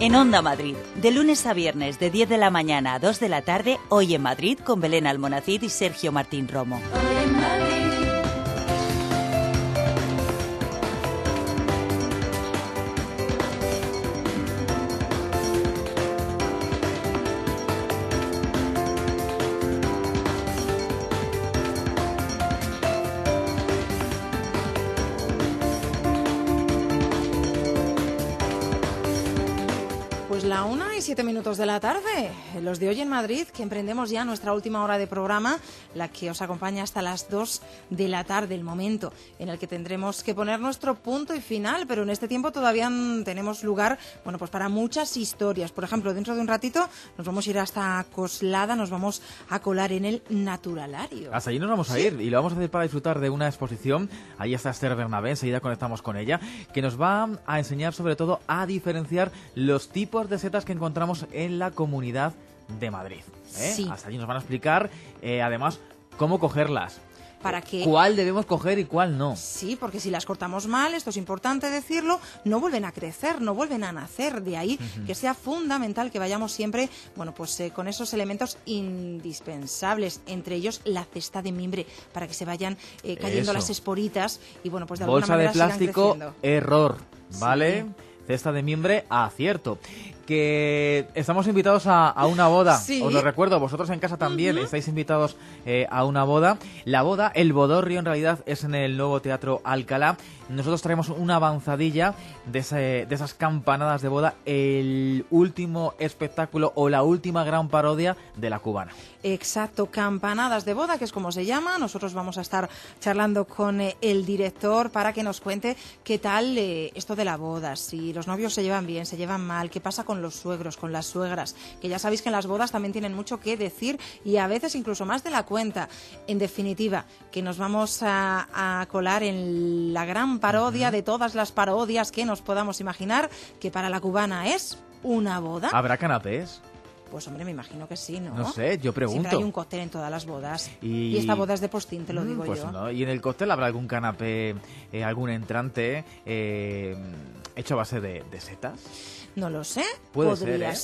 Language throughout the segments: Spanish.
En Onda Madrid, de lunes a viernes de 10 de la mañana a 2 de la tarde, Hoy en Madrid con Belén Almonacid y Sergio Martín Romo. Hoy en Madrid. La 1:07 de la tarde, los de Hoy en Madrid, que emprendemos ya nuestra última hora de programa, la que os acompaña hasta las 2 de la tarde, el momento en el que tendremos que poner nuestro punto y final, pero en este tiempo todavía tenemos lugar, bueno, pues para muchas historias. Por ejemplo, dentro de un ratito nos vamos a ir hasta Coslada, nos vamos a colar en el Naturalario. Hasta allí nos vamos a ir y lo vamos a hacer para disfrutar de una exposición. Ahí está Esther Bernabé, enseguida conectamos con ella, que nos va a enseñar sobre todo a diferenciar los tipos de setas que encontramos en la Comunidad de Madrid. Sí. Hasta allí nos van a explicar, además, cómo cogerlas. Para que... ¿Cuál debemos coger y cuál no? Sí, porque si las cortamos mal, esto es importante decirlo, no vuelven a crecer, no vuelven a nacer. De ahí que sea fundamental que vayamos siempre, bueno, pues con esos elementos indispensables, entre ellos la cesta de mimbre, para que se vayan cayendo las esporitas y, bueno, pues de alguna bolsa manera de plástico, sigan creciendo. Error, ¿vale? Sí. Cesta de mimbre, acierto. Que estamos invitados a una boda. Sí. Os lo recuerdo, vosotros en casa también estáis invitados a una boda. La boda, el bodorrio en realidad es en el nuevo Teatro Alcalá. Nosotros traemos una avanzadilla de esas campanadas de boda, el último espectáculo o la última gran parodia de La Cubana. Exacto, campanadas de boda, que es como se llama. Nosotros vamos a estar charlando con el director para que nos cuente qué tal esto de la boda, si los novios se llevan bien, se llevan mal, qué pasa con los suegros, con las suegras, que ya sabéis que en las bodas también tienen mucho que decir y a veces incluso más de la cuenta. En definitiva, que nos vamos a colar en la gran parodia de todas las parodias que nos podamos imaginar, que para La Cubana es una boda. ¿Habrá canapés? Pues hombre, me imagino que sí, ¿no? No sé, yo pregunto. Siempre hay un cóctel en todas las bodas. Y esta boda es de postín, te lo digo pues yo. No. ¿Y en el cóctel habrá algún canapé, algún entrante hecho a base de setas? No lo sé. Podría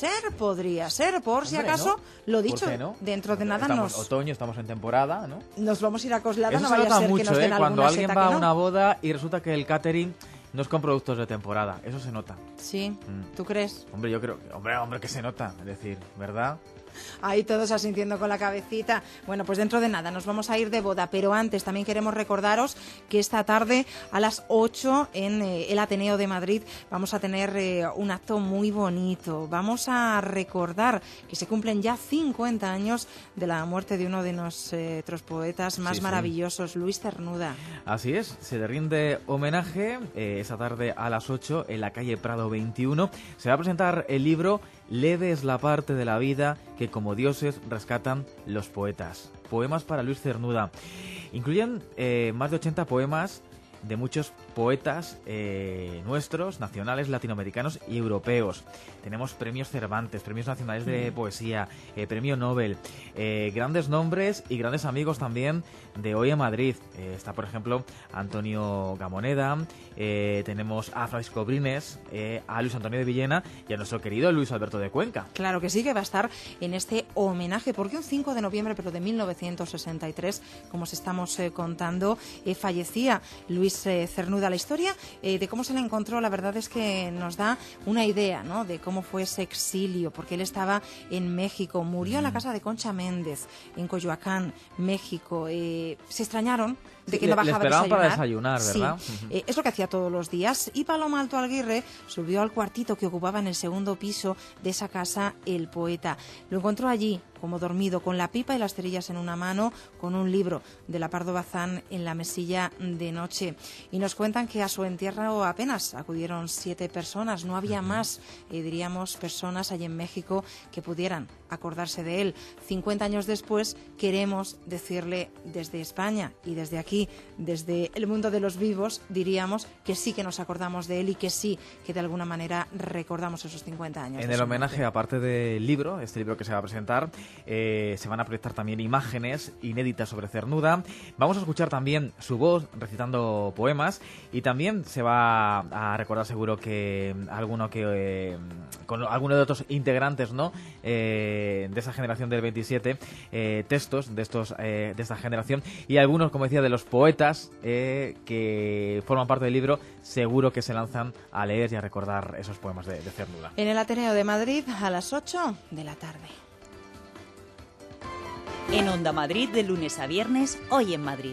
ser, por si acaso. ¿No? Lo dicho, ¿Por qué no? Dentro de nada estamos otoño, estamos en temporada, ¿no? Nos vamos a ir a Coslada, eso no se vaya nota a ser mucho, que nos den cuando alguna alguien seta va que a no. una boda y resulta que el catering no es con productos de temporada. Eso se nota. Sí, ¿tú crees? Hombre, yo creo que... Hombre, que se nota, es decir, ¿verdad? Ahí todos asintiendo con la cabecita. Bueno, pues dentro de nada nos vamos a ir de boda, pero antes también queremos recordaros que esta tarde a las 8 en el Ateneo de Madrid vamos a tener un acto muy bonito. Vamos a recordar que se cumplen ya 50 años de la muerte de uno de nuestros poetas más maravillosos, Luis Cernuda. Así es, se le rinde homenaje esa tarde a las 8 en la calle Prado 21. Se va a presentar el libro Leve es la parte de la vida que como dioses rescatan los poetas. Poemas para Luis Cernuda. Incluyen más de 80 poemas de muchos poetas nuestros, nacionales, latinoamericanos y europeos. Tenemos premios Cervantes, premios nacionales de poesía, premio Nobel, grandes nombres y grandes amigos también de Hoy en Madrid. Está, por ejemplo, Antonio Gamoneda, tenemos a Francisco Brines, a Luis Antonio de Villena y a nuestro querido Luis Alberto de Cuenca. Claro que sí, que va a estar en este homenaje, porque un 5 de noviembre, pero de 1963, como os estamos contando, fallecía Luis Cernuda. La historia de cómo se le encontró, la verdad es que nos da una idea, ¿no?, de cómo fue ese exilio, porque él estaba en México, murió en la casa de Concha Méndez, en Coyoacán, México. Se extrañaron de que no bajaba a desayunar. Para desayunar, ¿verdad? Sí, es lo que hacía todos los días. Y Paloma Alto Aguirre subió al cuartito que ocupaba en el segundo piso de esa casa el poeta. Lo encontró allí, como dormido, con la pipa y las cerillas en una mano, con un libro de la Pardo Bazán en la mesilla de noche. Y nos cuentan que a su entierro apenas acudieron 7 personas, no había más, diríamos, personas allí en México que pudieran acordarse de él. 50 años después queremos decirle desde España y desde aquí aquí, desde el mundo de los vivos, diríamos que sí que nos acordamos de él y que sí que de alguna manera recordamos esos 50 años. En el homenaje, aparte del libro, este libro que se va a presentar, se van a proyectar también imágenes inéditas sobre Cernuda. Vamos a escuchar también su voz recitando poemas y también se va a recordar seguro que con alguno de otros integrantes, ¿no? De esa generación del 27, textos de esta generación y algunos, como decía, de los poetas que forman parte del libro, seguro que se lanzan a leer y a recordar esos poemas de Cernuda. En el Ateneo de Madrid a las 8 de la tarde. En Onda Madrid, de lunes a viernes, Hoy en Madrid.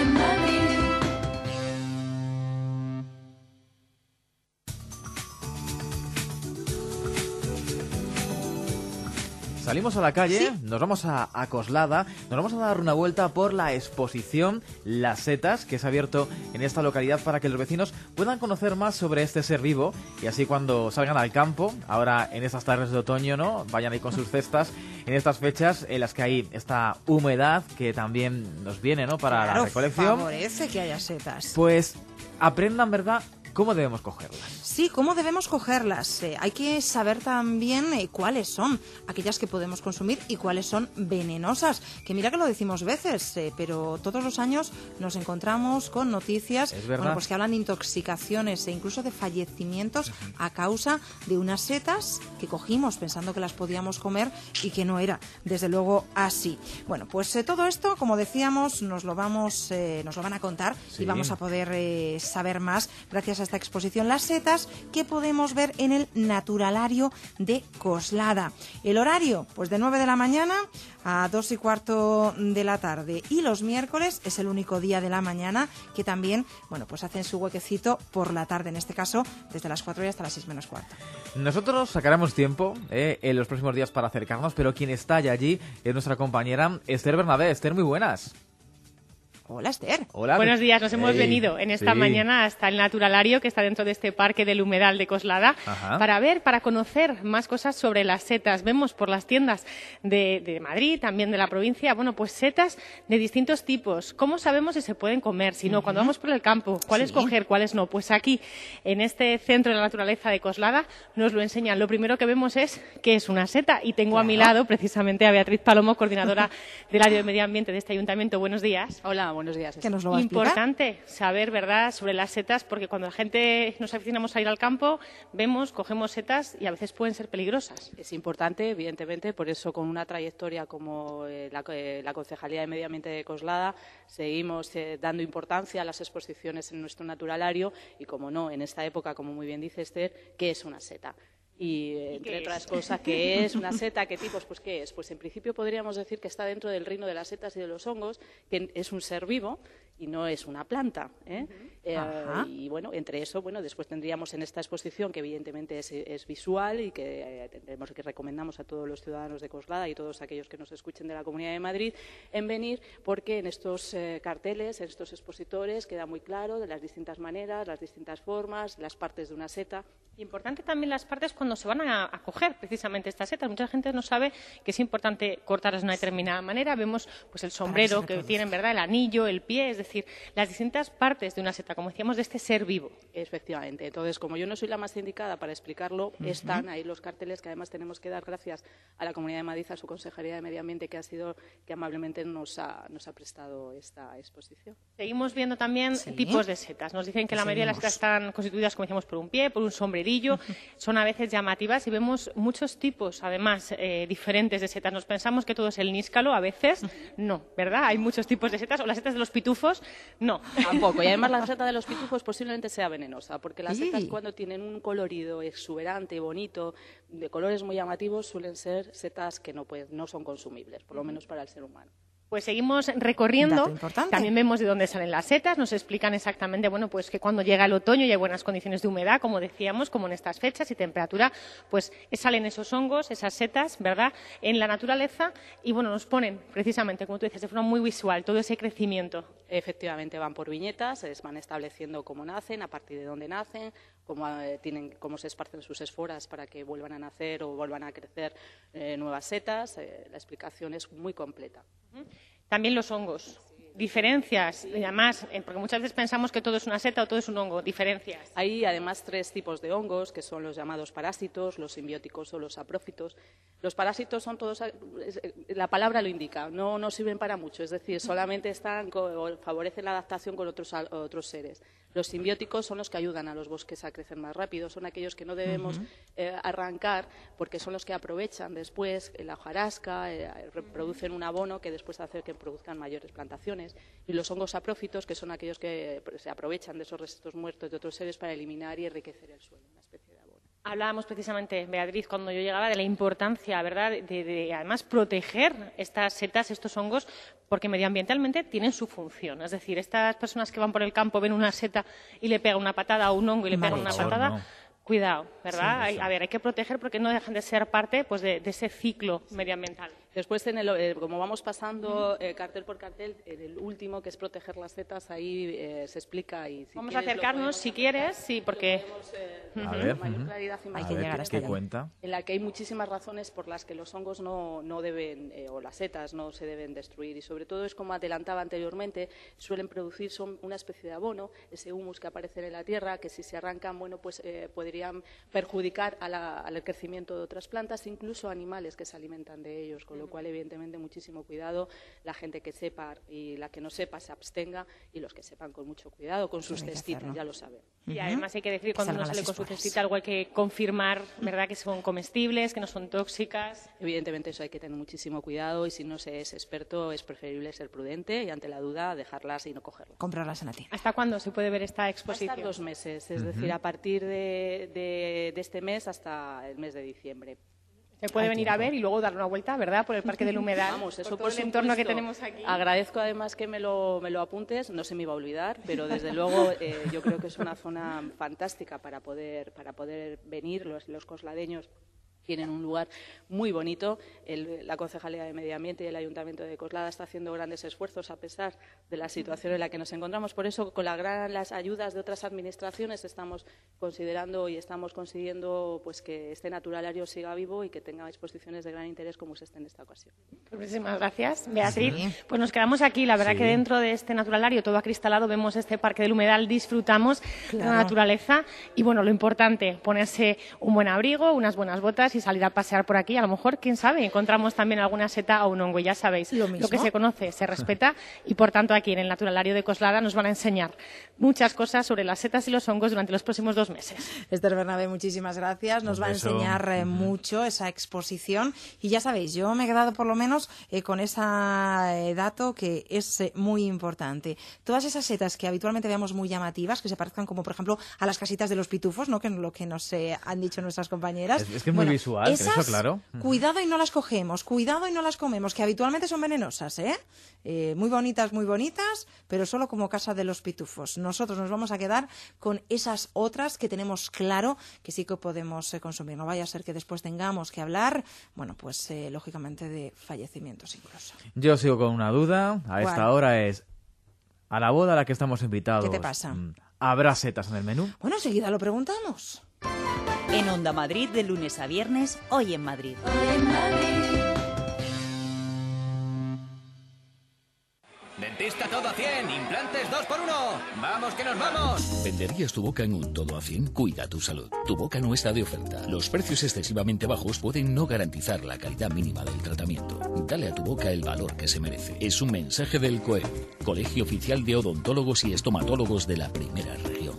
Salimos a la calle, nos vamos a Coslada, nos vamos a dar una vuelta por la exposición Las Setas, que se ha abierto en esta localidad para que los vecinos puedan conocer más sobre este ser vivo y así cuando salgan al campo, ahora en estas tardes de otoño, ¿no? Vayan ahí con sus cestas en estas fechas en las que hay esta humedad que también nos viene, ¿no? Para la recolección. Favorece que haya setas. Pues aprendan, ¿verdad?, cómo debemos cogerlas. Sí, cómo debemos cogerlas. Hay que saber también cuáles son aquellas que podemos consumir y cuáles son venenosas. Que mira que lo decimos veces, pero todos los años nos encontramos con noticias pues que hablan de intoxicaciones e incluso de fallecimientos a causa de unas setas que cogimos pensando que las podíamos comer y que no era, desde luego, así. Bueno, pues todo esto, como decíamos, nos lo van a contar y vamos a poder saber más gracias a esta exposición Las Setas, que podemos ver en el Naturalario de Coslada. El horario, pues de 9 de la mañana a 2:15 de la tarde. Y los miércoles es el único día de la mañana que también, bueno, pues hacen su huequecito por la tarde, en este caso desde las 4 y hasta las 6 menos cuarto. Nosotros sacaremos tiempo en los próximos días para acercarnos, pero quien está ya allí es nuestra compañera Esther Bernabé. Esther, muy buenas. Hola, Esther. Hola. Buenos días, nos hemos venido en esta mañana hasta el Naturalario, que está dentro de este parque del Humedal de Coslada, para conocer más cosas sobre las setas. Vemos por las tiendas de Madrid, también de la provincia, bueno, pues setas de distintos tipos. ¿Cómo sabemos si se pueden comer? Si no, cuando vamos por el campo, ¿cuáles coger, cuáles no? Pues aquí, en este centro de la naturaleza de Coslada, nos lo enseñan. Lo primero que vemos es qué es una seta, y tengo a mi lado precisamente a Beatriz Palomo, coordinadora del área de medio ambiente de este ayuntamiento. Buenos días. Hola, buenos días. ¿Qué nos lo va a explicar? Importante saber, ¿verdad?, sobre las setas, porque cuando la gente nos aficionamos a ir al campo, cogemos setas y a veces pueden ser peligrosas. Es importante, evidentemente, por eso con una trayectoria como la Concejalía de Medio Ambiente de Coslada seguimos dando importancia a las exposiciones en nuestro naturalario y, como no, en esta época, como muy bien dice Esther, ¿qué es una seta? Y, entre otras cosas, ¿qué es una seta? ¿Qué tipos? Pues, ¿qué es? Pues, en principio, podríamos decir que está dentro del reino de las setas y de los hongos, que es un ser vivo y no es una planta. Y, bueno, entre eso, bueno, después tendríamos en esta exposición, que evidentemente es visual y que recomendamos a todos los ciudadanos de Coslada y todos aquellos que nos escuchen de la Comunidad de Madrid en venir, porque en estos carteles, en estos expositores, queda muy claro de las distintas maneras, las distintas formas, las partes de una seta. Importante también las partes cuando se van a coger precisamente estas setas. Mucha gente no sabe que es importante cortarlas de una determinada manera. Vemos pues el sombrero que tienen, ¿verdad?, el anillo, el pie, es decir, las distintas partes de una seta, como decíamos, de este ser vivo. Efectivamente. Entonces, como yo no soy la más indicada para explicarlo, están ahí los carteles que además tenemos que dar gracias a la Comunidad de Madrid, a su Consejería de Medio Ambiente, que amablemente nos ha prestado esta exposición. Seguimos viendo también tipos de setas. Nos dicen que la mayoría de las setas están constituidas, como decíamos, por un pie, por un sombrerillo. Son a veces llamativas y vemos muchos tipos, además, diferentes de setas. Nos pensamos que todo es el níscalo, a veces no, ¿verdad? Hay muchos tipos de setas, o las setas de los pitufos, no. Tampoco, y además la seta de los pitufos posiblemente sea venenosa, porque las setas, cuando tienen un colorido exuberante, bonito, de colores muy llamativos, suelen ser setas que no son consumibles, por lo menos para el ser humano. Pues seguimos recorriendo, también vemos de dónde salen las setas, nos explican exactamente, bueno, pues que cuando llega el otoño y hay buenas condiciones de humedad, como decíamos, como en estas fechas, y temperatura, pues salen esos hongos, esas setas, ¿verdad?, en la naturaleza, y bueno, nos ponen precisamente, como tú dices, de forma muy visual, todo ese crecimiento. Efectivamente, van por viñetas, van estableciendo cómo nacen, a partir de dónde nacen, cómo se esparcen sus esporas para que vuelvan a nacer o vuelvan a crecer nuevas setas. La explicación es muy completa. También los hongos. diferencias, y además, porque muchas veces pensamos que todo es una seta o todo es un hongo, diferencias. Hay además 3 tipos de hongos, que son los llamados parásitos, los simbióticos o los saprófitos. Los parásitos son todos, la palabra lo indica, no sirven para mucho, es decir, solamente favorecen la adaptación con otros seres. Los simbióticos son los que ayudan a los bosques a crecer más rápido, son aquellos que no debemos arrancar porque son los que aprovechan después la hojarasca, producen un abono que después hace que produzcan mayores plantaciones. Y los hongos saprófitos, que son aquellos que se aprovechan de esos restos muertos de otros seres para eliminar y enriquecer el suelo, una especie de abono. Hablábamos precisamente, Beatriz, cuando yo llegaba, de la importancia, ¿verdad?, de además proteger estas setas, estos hongos, porque medioambientalmente tienen su función. Es decir, estas personas que van por el campo ven una seta y le pegan una patada, o un hongo y le pegan una patada, no. Cuidado, ¿verdad? Sí, hay que proteger porque no dejan de ser parte pues, de ese ciclo medioambiental. Después, como vamos pasando cartel por cartel, en el último, que es proteger las setas, ahí se explica. Y si vamos a acercarnos, si quieres, sí, porque... A ver, mayor claridad y hay que llegar hasta allá. Cuenta. En la que hay muchísimas razones por las que los hongos no deben, o las setas no se deben destruir. Y sobre todo es como adelantaba anteriormente, suelen producir una especie de abono, ese humus que aparece en la tierra, que si se arrancan, bueno, pues podrían perjudicar al crecimiento de otras plantas, incluso animales que se alimentan de ellos, con lo cual, evidentemente, muchísimo cuidado. La gente que sepa y la que no sepa se abstenga, y los que sepan con mucho cuidado, con sus cestitas, ya lo saben. Y además hay que decir, cuando uno sale con su cestita, algo hay que confirmar, ¿verdad?, que son comestibles, que no son tóxicas. Evidentemente eso hay que tener muchísimo cuidado, y si no se es experto es preferible ser prudente y ante la duda dejarlas y no cogerlas. Comprarlas en la tienda. ¿Hasta cuándo se puede ver esta exposición? Hasta 2 meses, es decir, a partir de este mes hasta el mes de diciembre. Se puede venir a ver y luego dar una vuelta, ¿verdad?, por el Parque del Humedal, Vamos, eso por todo el entorno que tenemos aquí. Agradezco además que me lo apuntes, no se me iba a olvidar, pero desde luego yo creo que es una zona fantástica para poder venir. Los cosladeños tienen un lugar muy bonito. La Concejalía de Medio Ambiente y el Ayuntamiento de Coslada está haciendo grandes esfuerzos a pesar de la situación en la que nos encontramos. Por eso, con las ayudas de otras administraciones, estamos considerando y estamos consiguiendo pues que este naturalario siga vivo y que tenga exposiciones de gran interés como es en esta ocasión. Muchísimas gracias, Beatriz. Sí. Pues nos quedamos aquí. La verdad que dentro de este naturalario, todo acristalado, vemos este Parque del Humedal, disfrutamos de la naturaleza y, bueno, lo importante, ponerse un buen abrigo, unas buenas botas y salir a pasear por aquí. A lo mejor, quién sabe, encontramos también alguna seta o un hongo. Ya sabéis, lo que se conoce se respeta y, por tanto, aquí en el Naturalario de Coslada nos van a enseñar muchas cosas sobre las setas y los hongos durante los próximos 2 meses. Esther Bernabé, muchísimas gracias. Nos va a enseñar mucho esa exposición. Y ya sabéis, yo me he quedado por lo menos con ese dato que es muy importante. Todas esas setas que habitualmente veamos muy llamativas, que se parezcan como, por ejemplo, a las casitas de los pitufos, ¿no?, que es lo que nos han dicho nuestras compañeras. Es que es muy visual. Esas, eso, claro. Cuidado y no las cogemos, cuidado y no las comemos, que habitualmente son venenosas, muy bonitas, pero solo como casa de los pitufos. Nosotros nos vamos a quedar con esas otras que tenemos claro que sí que podemos consumir. No vaya a ser que después tengamos que hablar, bueno, pues lógicamente de fallecimientos incluso. Yo sigo con una duda, a esta hora es, a la boda a la que estamos invitados. ¿Qué te pasa? ¿Habrá setas en el menú? Bueno, enseguida lo preguntamos. En Onda Madrid, de lunes a viernes, Hoy en Madrid. Dentista todo a 100, implantes 2x1. ¡Vamos que nos vamos! ¿Venderías tu boca en un todo a 100? Cuida tu salud. Tu boca no está de oferta. Los precios excesivamente bajos pueden no garantizar la calidad mínima del tratamiento. Dale a tu boca el valor que se merece. Es un mensaje del COEP, Colegio Oficial de Odontólogos y Estomatólogos de la Primera Región.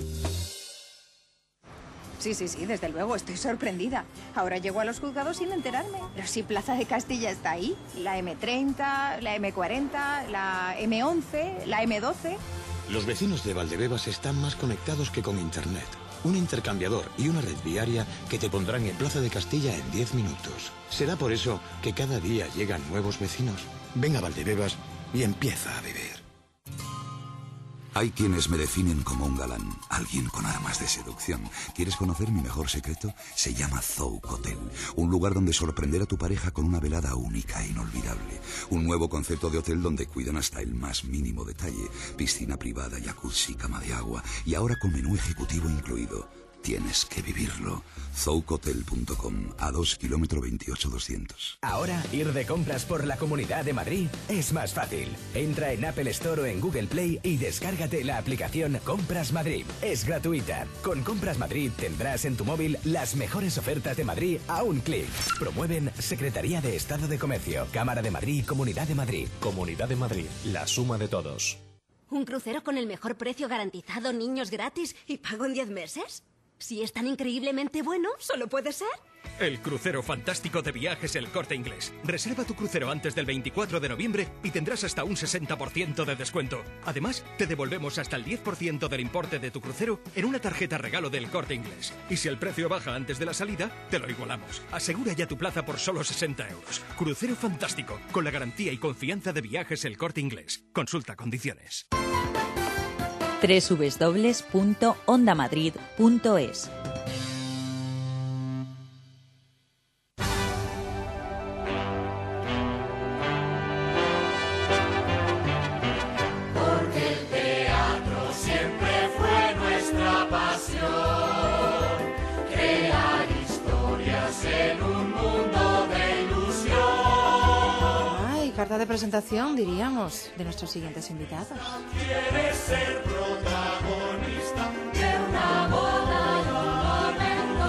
Sí, desde luego, estoy sorprendida. Ahora llego a los juzgados sin enterarme. Pero si Plaza de Castilla está ahí, la M30, la M40, la M11, la M12... Los vecinos de Valdebebas están más conectados que con Internet. Un intercambiador y una red viaria que te pondrán en Plaza de Castilla en 10 minutos. Será por eso que cada día llegan nuevos vecinos. Ven a Valdebebas y empieza a vivir. Hay quienes me definen como un galán, alguien con armas de seducción. ¿Quieres conocer mi mejor secreto? Se llama Zouk Hotel, un lugar donde sorprender a tu pareja con una velada única e inolvidable. Un nuevo concepto de hotel donde cuidan hasta el más mínimo detalle. Piscina privada, jacuzzi, cama de agua y ahora con menú ejecutivo incluido. tienes que vivirlo. Zoucotel.com, a 2 km 28-200. Ahora, ir de compras por la Comunidad de Madrid es más fácil. Entra en Apple Store o en Google Play y descárgate la aplicación Compras Madrid. Es gratuita. Con Compras Madrid tendrás en tu móvil las mejores ofertas de Madrid a un clic. Promueven Secretaría de Estado de Comercio, Cámara de Madrid y Comunidad de Madrid. Comunidad de Madrid, la suma de todos. ¿Un crucero con el mejor precio garantizado, niños gratis y pago en 10 meses? Si es tan increíblemente bueno, ¿solo puede ser? El crucero fantástico de Viajes El Corte Inglés. Reserva tu crucero antes del 24 de noviembre y tendrás hasta un 60% de descuento. Además, te devolvemos hasta el 10% del importe de tu crucero en una tarjeta regalo del Corte Inglés. Y si el precio baja antes de la salida, te lo igualamos. Asegura ya tu plaza por solo 60 euros. Crucero fantástico, con la garantía y confianza de Viajes El Corte Inglés. Consulta condiciones. www.ondamadrid.es. Carta de presentación, diríamos, de nuestros siguientes invitados. ¿Quieres ser protagonista de una boda y un momento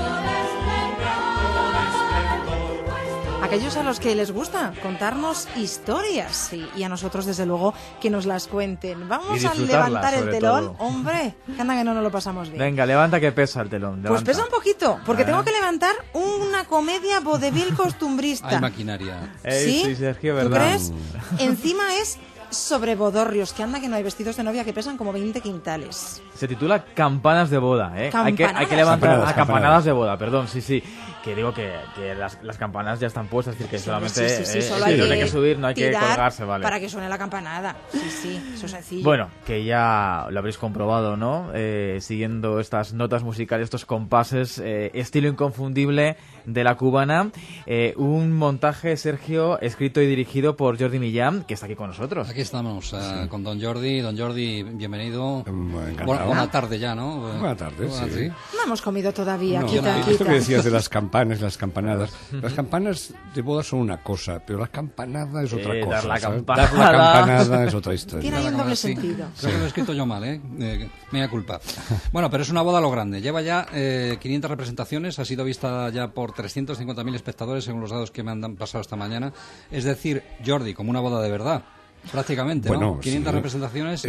de esplendor? Aquellos a los que les gusta contarnos historias y a nosotros, desde luego, que nos las cuenten. Vamos a levantar el telón. Todo. Hombre, que anda que no nos lo pasamos bien. Venga, levanta que pesa el telón. Levanta. Pues pesa un poquito, porque tengo que levantar una comedia vodevil costumbrista. Hay maquinaria. ¿Sí? Sergio, ¿tú ¿verdad? crees? Encima es sobre bodorrios, que anda que no hay vestidos de novia que pesan como 20 quintales. Se titula Campanas de boda, ¿eh? Hay que levantar campanadas de boda, perdón, sí. Que digo que las campanas ya están puestas, es decir, que solamente solo hay que subir, no hay que colgarse, ¿vale? Para que suene la campanada. Sí, eso es sencillo. Bueno, que ya lo habréis comprobado, ¿no? Siguiendo estas notas musicales, estos compases, estilo inconfundible de la cubana. Un montaje, Sergio, escrito y dirigido por Jordi Millán, que está aquí con nosotros. Aquí estamos, con Don Jordi. Don Jordi, bienvenido. Buena tarde ya, ¿no? Buena tarde, sí. No hemos comido todavía, quita. Esto que decías de las campanas, las campanadas. Las campanas de boda son una cosa, pero la campanada es otra cosa. Dar la campanada es otra historia. Tiene ahí un doble sentido. Creo que lo he escrito yo mal, mea culpa. Bueno, pero es una boda a lo grande. Lleva ya 500 representaciones, ha sido vista ya por 350.000 espectadores según los datos que me han pasado esta mañana. Es decir, Jordi, como una boda de verdad. Prácticamente, bueno, ¿no? 500 representaciones.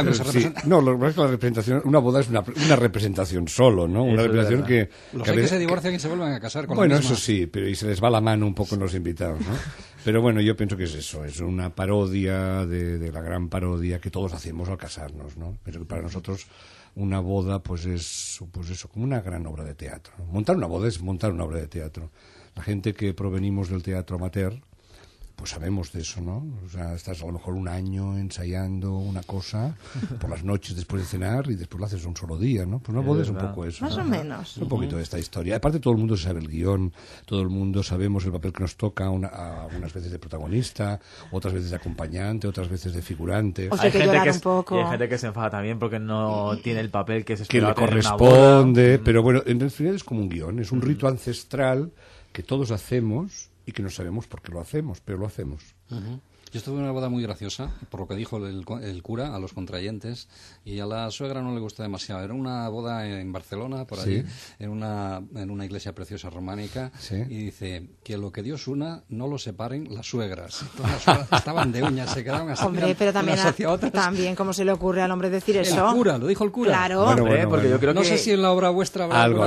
No, lo que pasa es que la representación, una boda es una representación solo, ¿no? Una representación que... Los que se divorcian y se vuelven a casar con bueno, la misma. Eso sí, pero y se les va la mano un poco en los invitados, ¿no? Pero bueno, yo pienso que es eso, es una parodia de la gran parodia que todos hacemos al casarnos, ¿no? Pero que para nosotros una boda pues eso, como una gran obra de teatro. Montar una boda es montar una obra de teatro. La gente que provenimos del teatro amateur, pues sabemos de eso, ¿no? O sea, estás a lo mejor un año ensayando una cosa por las noches después de cenar y después lo haces un solo día, ¿no? Pues una boda es un poco eso. Más o menos. Un poquito de esta historia. Aparte, todo el mundo sabe el guión, todo el mundo sabemos el papel que nos toca, algunas veces de protagonista, otras veces de acompañante, otras veces de figurante. O sea, hay que llorar un poco. Y hay gente que se enfada también porque no tiene el papel que se espera que le corresponde, pero bueno, en realidad es como un guión, es un rito ancestral que todos hacemos y que no sabemos por qué lo hacemos, pero lo hacemos. Yo estuve en una boda muy graciosa, por lo que dijo el cura a los contrayentes, y a la suegra no le gustó demasiado. Era una boda en Barcelona, por allí, en una iglesia preciosa románica, y dice que lo que Dios una no lo separen las suegras. Todas las suegras estaban de uñas, se quedaban así. Hombre, pero también ¿cómo se le ocurre al hombre decir eso? El cura, lo dijo el cura. Claro. Bueno, porque yo creo no sé si en la obra vuestra habrá algo.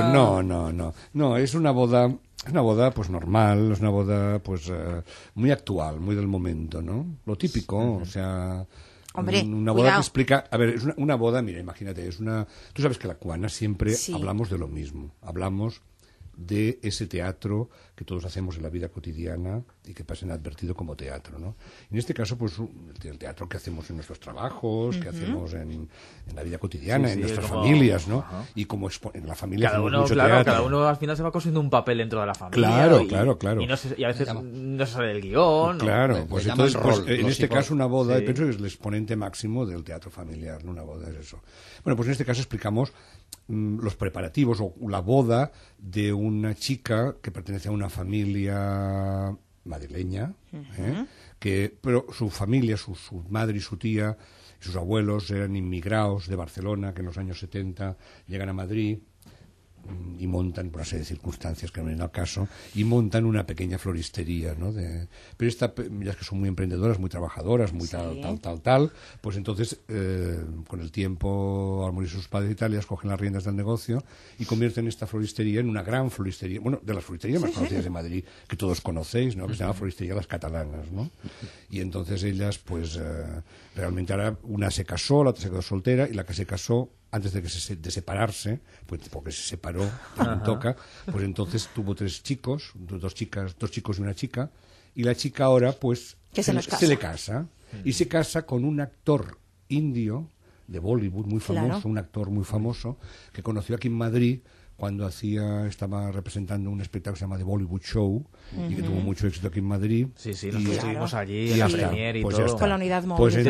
No, es una boda... Es una boda pues normal, es una boda pues muy actual, muy del momento, ¿no? Lo típico, o sea, hombre, una boda que explica, a ver, es una boda, mira, imagínate, tú sabes que la cubana siempre hablamos de lo mismo, hablamos de ese teatro que todos hacemos en la vida cotidiana y que pasa inadvertido como teatro, ¿no? En este caso, pues, el teatro que hacemos en nuestros trabajos, que hacemos en la vida cotidiana, en nuestras familias, ¿no? Y como en la familia hacemos mucho teatro. Cada uno al final se va construyendo un papel dentro de la familia. Claro. Y a veces no se sale del guión. Claro, pues entonces, en este caso una boda, pienso que es el exponente máximo del teatro familiar, ¿no? Una boda es eso. Bueno, pues en este caso explicamos los preparativos o la boda de una chica que pertenece a una familia madrileña, pero su familia, su madre y su tía y sus abuelos eran inmigrados de Barcelona, que en los años 70 llegan a Madrid y montan, por una serie de circunstancias que no vienen al caso, y montan una pequeña floristería, ¿no? Pero ya es que son muy emprendedoras, muy trabajadoras, muy tal, pues entonces, con el tiempo, al morir sus padres y tal, ellas cogen las riendas del negocio y convierten esta floristería en una gran floristería, bueno, de las floristerías más conocidas de Madrid, que todos conocéis, ¿no? Que se llama Floristería Las Catalanas, ¿no? Y entonces ellas, pues, realmente ahora una se casó, la otra se quedó soltera, y la que se casó, antes de separarse, pues porque se separó, toca, pues entonces tuvo 3 chicos, 2 chicos y una chica, y la chica ahora, pues, se le casa, y se casa con un actor indio de Bollywood muy famoso, un actor muy famoso, que conoció aquí en Madrid cuando estaba representando un espectáculo que se llama The Bollywood Show, y que tuvo mucho éxito aquí en Madrid. Sí, nosotros estuvimos allí en la premier y pues todo. Con la unidad móvil. Pues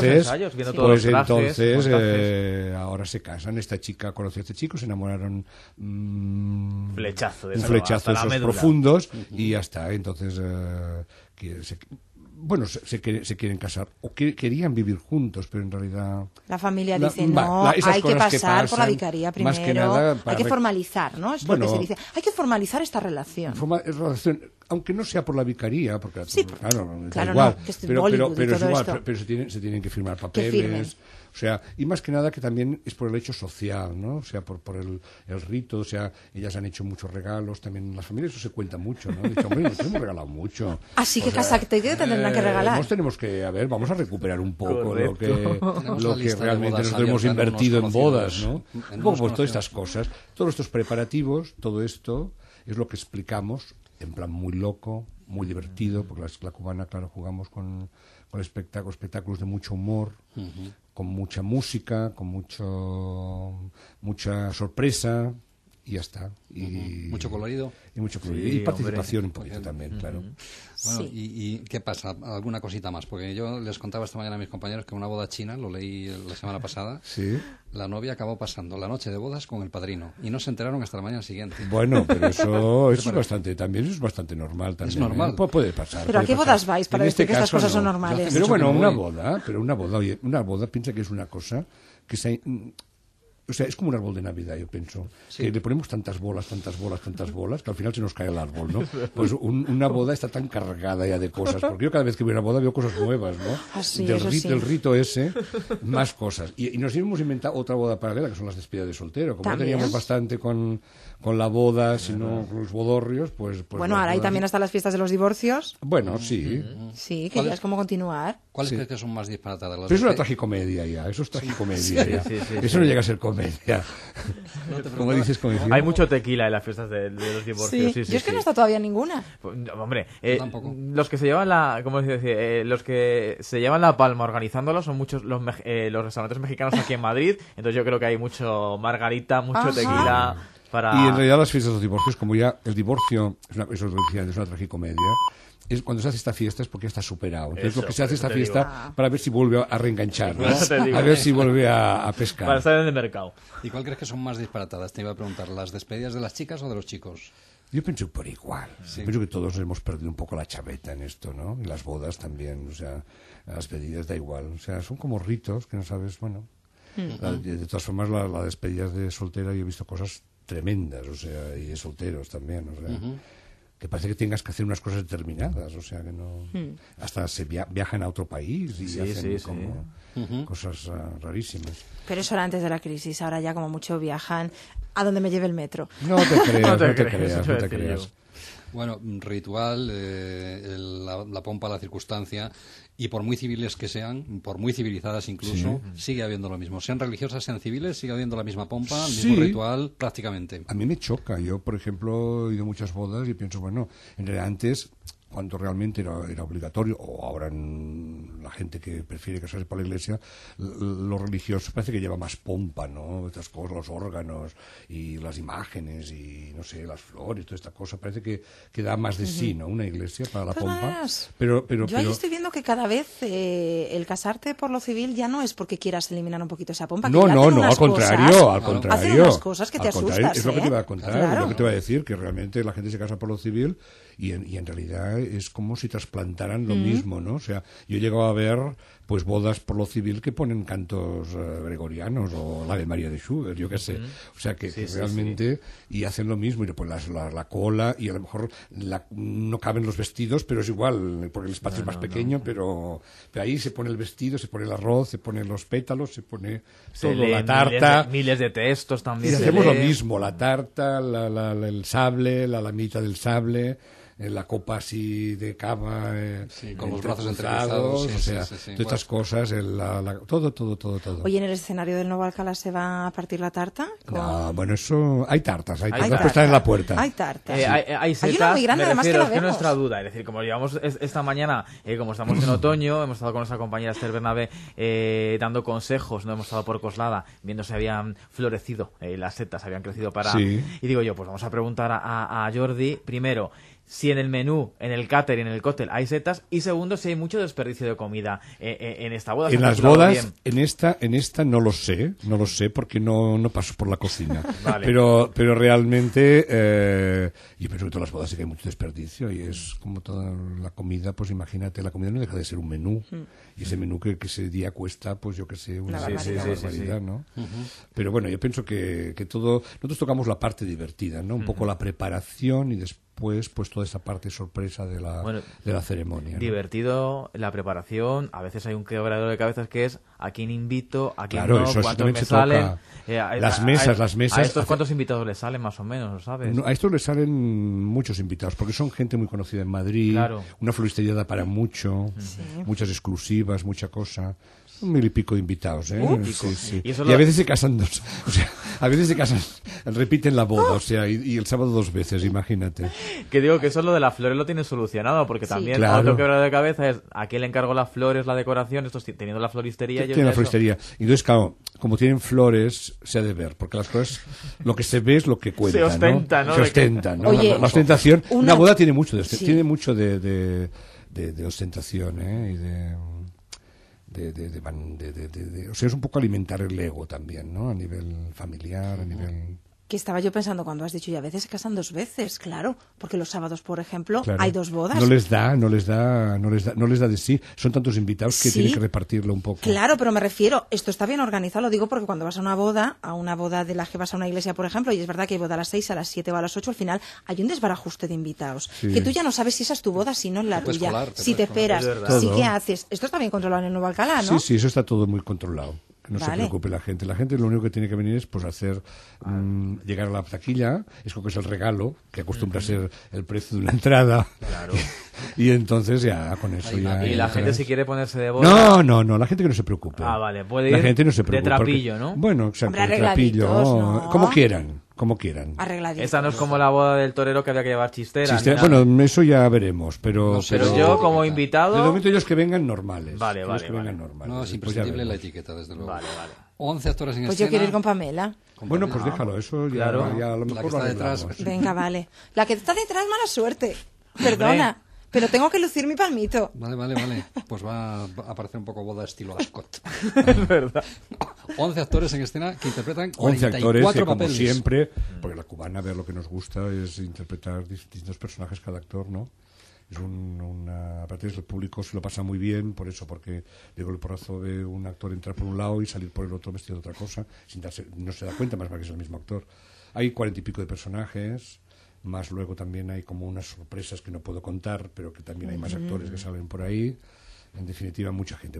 entonces, ahora se casan. Esta chica conoció a este chico, se enamoraron un flechazo de esos profundos, y ya está. Entonces, se quieren casar, o querían vivir juntos, pero en realidad... La familia dice, no, hay que pasar por la vicaría primero, más que nada hay que formalizar, ¿no? Es lo que se dice. Hay que formalizar esta relación. Aunque no sea por la vicaría, porque claro, igual, no, que pero es igual, pero se tienen que firmar papeles, o sea, y más que nada que también es por el hecho social, ¿no? O sea, por el rito, o sea, ellas han hecho muchos regalos, también las familias, eso se cuenta mucho, ¿no? Han dicho, hombre, nos hemos regalado mucho. Así que casarte te tendrán que regalar. Nos tenemos que, vamos a recuperar un poco lo que realmente nos hemos invertido en bodas, ¿no? Un poco pues todas estas cosas, todos estos preparativos, todo esto es lo que explicamos en plan muy loco, muy divertido, porque la cubana, claro, jugamos con espectáculos de mucho humor, con mucha música, con mucha sorpresa, y ya está. Y mucho colorido. Y participación un poquito también, claro. Bueno, ¿y qué pasa? ¿Alguna cosita más? Porque yo les contaba esta mañana a mis compañeros que una boda china, lo leí la semana pasada, la novia acabó pasando la noche de bodas con el padrino y no se enteraron hasta la mañana siguiente. Bueno, pero eso es bastante normal también. Es normal. Puede pasar. ¿Pero a qué bodas vais para decir que estas cosas son normales? Pero bueno, una boda, piensa que es una cosa que o sea, es como un árbol de Navidad, yo pienso. Que le ponemos tantas bolas, que al final se nos cae el árbol, ¿no? Pues una boda está tan cargada ya de cosas, porque yo cada vez que voy a una boda veo cosas nuevas, ¿no? Del rito ese, más cosas. Y nos hemos inventado otra boda paralela, que son las despedidas de soltero. Como no teníamos bastante con la boda, sino con los bodorrios, pues bueno, ahora hay también hasta las fiestas de los divorcios. Bueno, sí. Sí, que ya es como continuar. ¿Cuáles crees que son más disparatadas? Pero es una tragicomedia ya, eso es tragicomedia ya. Eso no llega a ser comedia. ¿Cómo dices comedia? Hay mucho tequila en las fiestas de los divorcios. Sí. Yo es que no está todavía ninguna. Pues, hombre, los que se llevan los que se llevan la palma organizándolo son muchos los restaurantes mexicanos aquí en Madrid. Entonces yo creo que hay mucho margarita, mucho tequila. Y en realidad las fiestas de los divorcios, como ya el divorcio es una tragicomedia, es cuando se hace esta fiesta es porque ya está superado. Entonces lo que se hace esta fiesta para ver si vuelve a reenganchar, ¿no? A ver si vuelve a pescar. Para estar en el mercado. ¿Y cuál crees que son más disparatadas? Te iba a preguntar, ¿las despedidas de las chicas o de los chicos? Yo pienso por igual. Pienso que todos hemos perdido un poco la chaveta en esto, ¿no? Y las bodas también, o sea, las despedidas da igual. O sea, son como ritos que no sabes, bueno. De todas formas, las despedidas de soltera yo he visto cosas tremendas, o sea, y de solteros también, o sea, que parece que tengas que hacer unas cosas determinadas, o sea, que no... Hasta se viajan a otro país y hacen como cosas rarísimas. Pero eso era antes de la crisis, ahora ya como mucho viajan a donde me lleve el metro. No te creas. Bueno, ritual, la pompa, la circunstancia, y por muy civiles que sean, por muy civilizadas incluso, sigue habiendo lo mismo. Sean religiosas, sean civiles, sigue habiendo la misma pompa, el mismo ritual, prácticamente. A mí me choca. Yo, por ejemplo, he ido a muchas bodas y pienso, bueno, en realidad antes, cuando realmente era obligatorio, o ahora la gente que prefiere casarse por la iglesia, lo religioso parece que lleva más pompa, ¿no? Estas cosas, los órganos y las imágenes y, no sé, las flores, toda esta cosa, parece que da más de sí, ¿no? Una iglesia para la pompa. Pero yo ahí estoy viendo que cada la vez el casarte por lo civil ya no es porque quieras eliminar un poquito esa pompa. No, al contrario. Hacen unas cosas que te asustas. Es lo que te iba a contar, claro. es lo que te iba a decir, que realmente la gente se casa por lo civil y en realidad es como si trasplantaran lo mismo, ¿no? O sea, yo he llegado a ver pues bodas por lo civil que ponen cantos gregorianos o la Ave María de Schubert, yo qué sé. O sea, que realmente y hacen lo mismo, y pues la cola, y a lo mejor no caben los vestidos, pero es igual, porque el espacio es más pequeño, pero ahí se pone el vestido, se pone el arroz, se ponen los pétalos, se pone todo, la tarta. Miles de textos también. Y hacemos lo mismo, la tarta, el sable, la lamita del sable, la copa así de cava, con los brazos entrelazados, o sea, todas estas cosas, todo. Oye, ¿en el escenario del Nuevo Alcalá se va a partir la tarta? No, bueno, eso, hay tartas pues están en la puerta. Hay tartas. Hay setas, hay una muy grande, además, que la vemos. Es nuestra duda, es decir, como llevamos esta mañana, como estamos en otoño, hemos estado con nuestra compañera Esther Bernabé dando consejos, no hemos estado por Coslada, viendo si habían florecido, las setas habían crecido para... Sí. Y digo yo, pues vamos a preguntar a Jordi, primero, si en el menú, en el catering, en el cóctel hay setas, y segundo, si hay mucho desperdicio de comida en esta boda. En las bodas, en esta no lo sé porque no paso por la cocina. Vale. Pero realmente yo pienso que todas las bodas sí que hay mucho desperdicio, y es como toda la comida, pues imagínate, la comida no deja de ser un menú, y ese menú que ese día cuesta, pues yo que sé, una barbaridad, ¿no? Pero bueno, yo pienso que todo, nosotros tocamos la parte divertida, ¿no? Un poco la preparación y después pues toda esa parte sorpresa de la ceremonia, ¿no? Divertido, la preparación, a veces hay un quebradero de cabezas que es a quién invito, a quién claro, no, eso cuántos me se salen. Toca. Las mesas. ¿A estos cuántos invitados les salen más o menos, lo sabes? No, a estos les salen muchos invitados, porque son gente muy conocida en Madrid, claro. Una floristería da para mucho, muchas exclusivas, mucha cosa. 1,000 y pico de invitados, Sí. Y a veces se casan dos, o sea, a veces se casan, repiten la boda, o sea, y el sábado 2 veces, imagínate. Que digo que eso lo de las flores lo tiene solucionado, porque también otro quebradero de cabeza es a quién le encargo las flores, la decoración, estos teniendo la floristería. Tienen la floristería. Y entonces, claro, como tienen flores, se ha de ver, porque las flores, lo que se ve es lo que cuenta, se ostenta, ¿no? Se ostenta, ¿no? Oye, la ostentación, una boda tiene mucho tiene mucho de ostentación, y o sea, es un poco alimentar el ego también, ¿no? A nivel familiar, a nivel... Que estaba yo pensando cuando has dicho, y a veces se casan 2 veces, claro, porque los sábados, por ejemplo, claro. hay 2 bodas. No les da de sí. Son tantos invitados que tienen que repartirlo un poco. Claro, pero me refiero, esto está bien organizado, lo digo porque cuando vas a una boda de las que vas a una iglesia, por ejemplo, y es verdad que hay boda a las 6, a las 7 o a las 8, al final hay un desbarajuste de invitados. Sí. Que tú ya no sabes si esa es tu boda, si no es la tuya. Si te esperas, si qué haces. Esto está bien controlado en el Nuevo Alcalá, ¿no? Sí, eso está todo muy controlado. Que no se preocupe la gente. La gente lo único que tiene que venir es pues hacer llegar a la taquilla, es como que es el regalo, que acostumbra a ser el precio de una entrada. Claro. Y entonces ya con eso ya... Y la gente si quiere ponerse de boda... No, la gente que no se preocupe. Ah, vale, puede ir la gente no se preocupe, de trapillo, porque, ¿no? Bueno, exacto, hombre, de trapillo, ¿no? como quieran. Arregladitos. Esta no es como la boda del torero que había que llevar chistera. Bueno, eso ya veremos, pero... No sé, pero yo como invitado... De momento ellos que vengan normales. Vale. No, es imprescindible la etiqueta, desde luego. Vale. 11 actores en pues escena. yo quiero ir con Pamela. Bueno, pues déjalo, eso ya, claro. ya a lo mejor la que está detrás. Venga, vale. La que está detrás, mala suerte. Perdona, pero tengo que lucir mi palmito. Vale. Pues va a parecer un poco boda estilo Ascot. Es verdad. 11 actores en escena que interpretan 11 44 actores que, como papeles. siempre, porque la cubana, a ver, lo que nos gusta es interpretar distintos personajes cada actor, ¿no? Es aparte el público se lo pasa muy bien por eso, porque digo, el porrazo de un actor entrar por un lado y salir por el otro vestido de otra cosa, no se da cuenta, más que es el mismo actor. Hay 40 y pico de personajes, más luego también hay como unas sorpresas que no puedo contar, pero que también hay más actores que salen por ahí. En definitiva, mucha gente.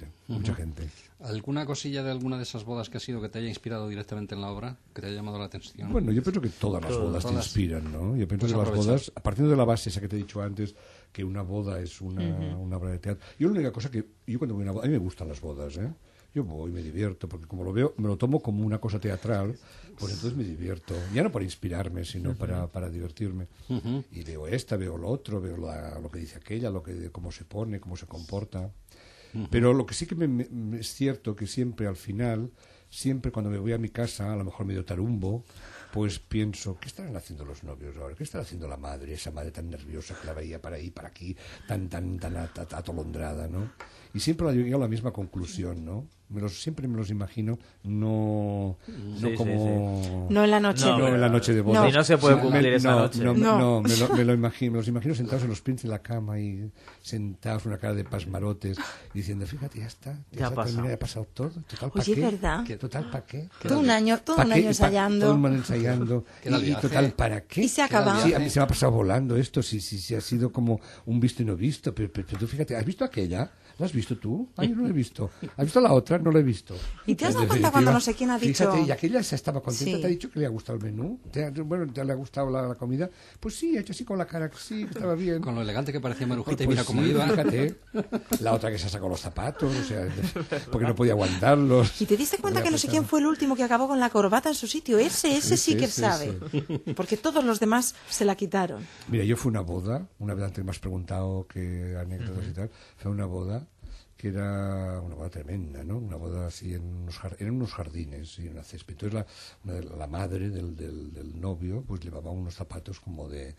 ¿Alguna cosilla de alguna de esas bodas que ha sido que te haya inspirado directamente en la obra? ¿Que te haya llamado la atención? Bueno, yo pienso que todas las bodas te inspiran, ¿no? Yo pienso que las bodas, partiendo de la base esa que te he dicho antes, que una boda es una obra de teatro. Yo la única cosa que... Yo cuando voy a una boda... A mí me gustan las bodas, ¿eh? Yo voy, me divierto, porque como lo veo, me lo tomo como una cosa teatral, pues entonces me divierto. Ya no para inspirarme, sino para divertirme. Y veo veo lo otro, veo lo que dice aquella, cómo se pone, cómo se comporta. Pero lo que sí que es cierto que siempre al final, siempre cuando me voy a mi casa, a lo mejor medio tarumbo, pues pienso, ¿qué estarán haciendo los novios ahora? ¿Qué estará haciendo la madre, esa madre tan nerviosa que la veía para ahí, para aquí, tan atolondrada, ¿no? Y siempre he llegado a la misma conclusión, ¿no? Siempre me los imagino, no como... No en la noche. No en la noche de bodas. Y no se puede cumplir esa noche. Me los imagino sentados en los prints de la cama y sentados con una cara de pasmarotes diciendo, fíjate, ya está, ya ha pasado todo. Total, ¿para qué? ¿Verdad? Total, ¿para qué? Todo un año ensayando. Todo un año ensayando. Y total, ¿para qué? Y se acaba. Sí, a mí se me ha pasado volando esto, sí, ha sido como un visto y no visto. Pero tú fíjate, ¿has visto aquella? ¿La has visto tú? Yo no la he visto. ¿Has visto la otra? No la he visto. ¿Y te has dado cuenta cuando no sé quién ha dicho? Fíjate, y aquella se estaba contenta, Sí. te ha dicho que le ha gustado el menú. ¿Te le ha gustado la comida? Pues sí, ha hecho así con la cara, sí, que estaba bien. Con lo elegante que parecía Marujita, Pues y mira cómo iba. Fíjate. La otra que se ha sacado los zapatos, o sea, porque no podía aguantarlos. ¿Y te diste cuenta que no sé quién fue el último que acabó con la corbata en su sitio? Ese sí que sabe. Porque todos los demás se la quitaron. Mira, yo fui a una boda antes me has preguntado qué anécdotas y tal, fue una boda que era una boda tremenda, ¿no? Una boda así en unos jardines y una césped. Entonces la madre del novio pues llevaba unos zapatos como de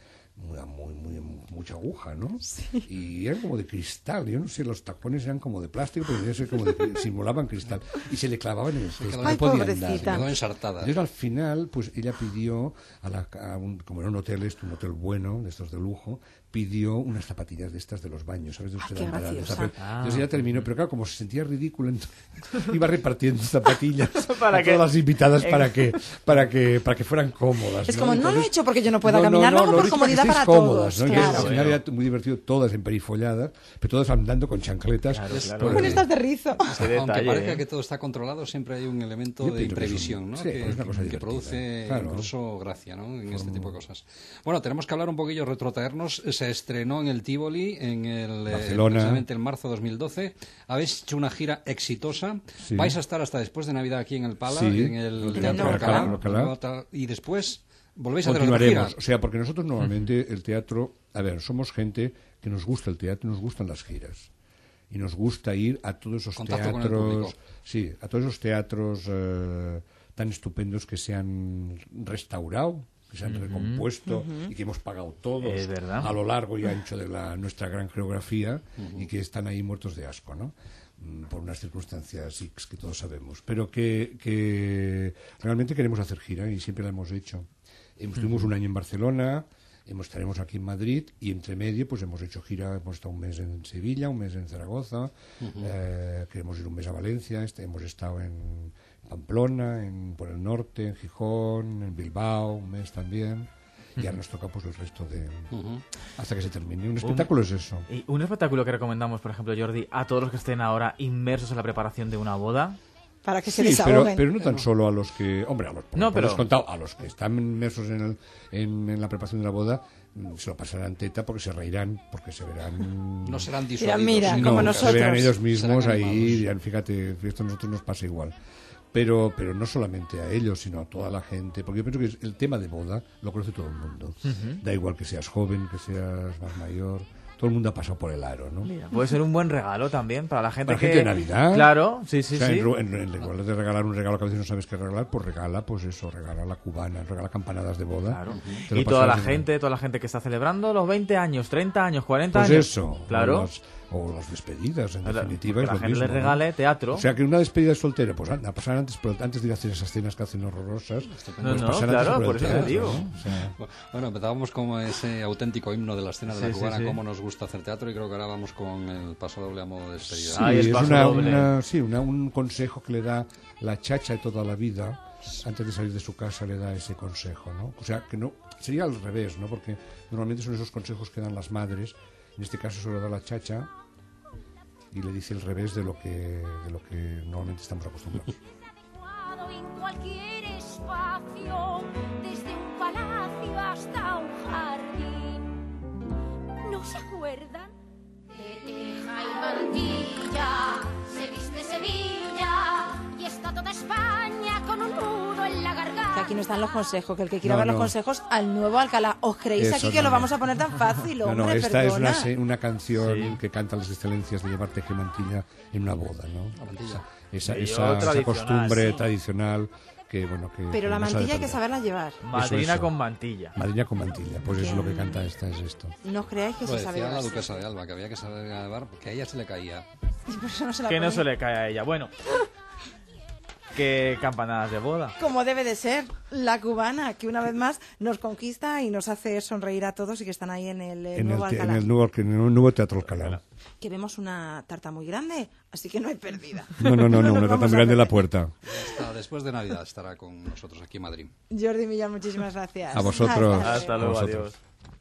mucha aguja, ¿no? Sí. Y eran como de cristal. Yo no sé, los tacones eran como de plástico, pero simulaban cristal. Y se le clavaban en el cesto. No podía andar. Se quedó ensartada. Entonces al final, pues ella pidió como era un hotel bueno, de estos de lujo, pidió unas zapatillas de estas de los baños, ¿sabes? Entonces ella terminó, pero claro, como se sentía ridículo, iba repartiendo zapatillas a todas las invitadas para que fueran cómodas. Es como, no lo he hecho porque yo no pueda caminar, luego por comodidad para cómodas, todos. ¿no? Claro. Al final era muy divertido, todas emperifolladas, pero todas andando con chancletas. Claro. Con estas de rizo. Aunque parezca que todo está controlado, siempre hay un elemento de imprevisión, ¿no? Que produce incluso gracia, ¿no? En este tipo de cosas. Bueno, tenemos que hablar un poquillo, retrotraernos. Se estrenó en el Tívoli precisamente en marzo de 2012. Habéis hecho una gira exitosa. Sí. Vais a estar hasta después de Navidad aquí en el Pala, en el Teatro Alcalá. Y después volvéis a hacer otra gira. O sea, porque nosotros normalmente el teatro... A ver, somos gente que nos gusta el teatro, nos gustan las giras. Y nos gusta ir a todos esos teatros... Sí, a todos esos teatros tan estupendos que se han restaurado, que se han recompuesto y que hemos pagado todos a lo largo y ancho de nuestra gran geografía y que están ahí muertos de asco, ¿no? Por unas circunstancias X que todos sabemos. Pero que realmente queremos hacer gira y siempre la hemos hecho. Estuvimos un año en Barcelona, estaremos aquí en Madrid y entre medio pues hemos hecho gira, hemos estado un mes en Sevilla, un mes en Zaragoza, queremos ir un mes a Valencia, hemos estado en Pamplona, por el norte, en Gijón, en Bilbao, un mes también. Y ahora nos toca pues el resto hasta que se termine. Un espectáculo es eso. ¿Y un espectáculo que recomendamos, por ejemplo, Jordi, a todos los que estén ahora inmersos en la preparación de una boda? Para que se desahoguen. Pero no tan solo a los que... Hombre, a los que están inmersos en la preparación de la boda, se lo pasarán teta porque se reirán, porque se verán... No serán disuadidos. Mira, como nosotros. Se verán ellos mismos ahí y dirán, fíjate, esto a nosotros nos pasa igual. Pero no solamente a ellos, sino a toda la gente, porque yo pienso que el tema de boda lo conoce todo el mundo. Da igual que seas joven, que seas más mayor, todo el mundo ha pasado por el aro, ¿no? Mira, puede ser un buen regalo también para la gente para gente de Navidad. Claro, sí. En lugar de regalar un regalo que a veces no sabes qué regalar, pues regala la cubana, regala campanadas de boda. Claro. Y toda la gente que está celebrando los 20 años, 30 años, 40 años. Pues eso. Claro. O las despedidas, en definitiva. Que la gente le regale teatro. O sea, que una despedida soltera, pues anda, pasar antes de ir a hacer esas cenas que hacen horrorosas. Claro, por eso te digo. ¿no? O sea, bueno, empezábamos como ese auténtico himno de la escena de la cubana, cómo nos gusta hacer teatro, y creo que ahora vamos con el paso doble a modo de despedida. Es un consejo que le da la chacha de toda la vida. Antes de salir de su casa le da ese consejo, ¿no? O sea, que no sería al revés, ¿no? Porque normalmente son esos consejos que dan las madres. En este caso se lo da la chacha y le dice el revés de lo que normalmente estamos acostumbrados. En cualquier espacio, desde un palacio hasta un jardín. ¿No se acuerdan? De teja y mantilla se viste Sevilla y está toda España con un nudo en la garganta. Que aquí no están los consejos, que el que quiera ver los consejos al nuevo Alcalá. ¿Os creéis Eso aquí que lo vamos a poner tan fácil? Hombre, esta es una canción que canta las excelencias de llevar teja y mantilla en una boda, ¿no? Esa costumbre tradicional Pero la mantilla hay que saberla llevar. Madrina con mantilla. Madrina con mantilla, pues eso es lo que canta esta, es esto. No creáis que se sabe llevar. llevar. La duquesa de Alba, que había que saber llevar, porque a ella se le caía. No se le cae a ella. Bueno, qué campanadas de boda. Como debe de ser, la cubana, que una vez más nos conquista y nos hace sonreír a todos y que están ahí en el nuevo Alcalá. En el nuevo Teatro Alcalá. Que vemos una tarta muy grande, así que no hay pérdida. No, una tarta muy grande en la puerta. Hasta después de Navidad estará con nosotros aquí en Madrid. Jordi Millán, muchísimas gracias. A vosotros. Hasta luego, adiós.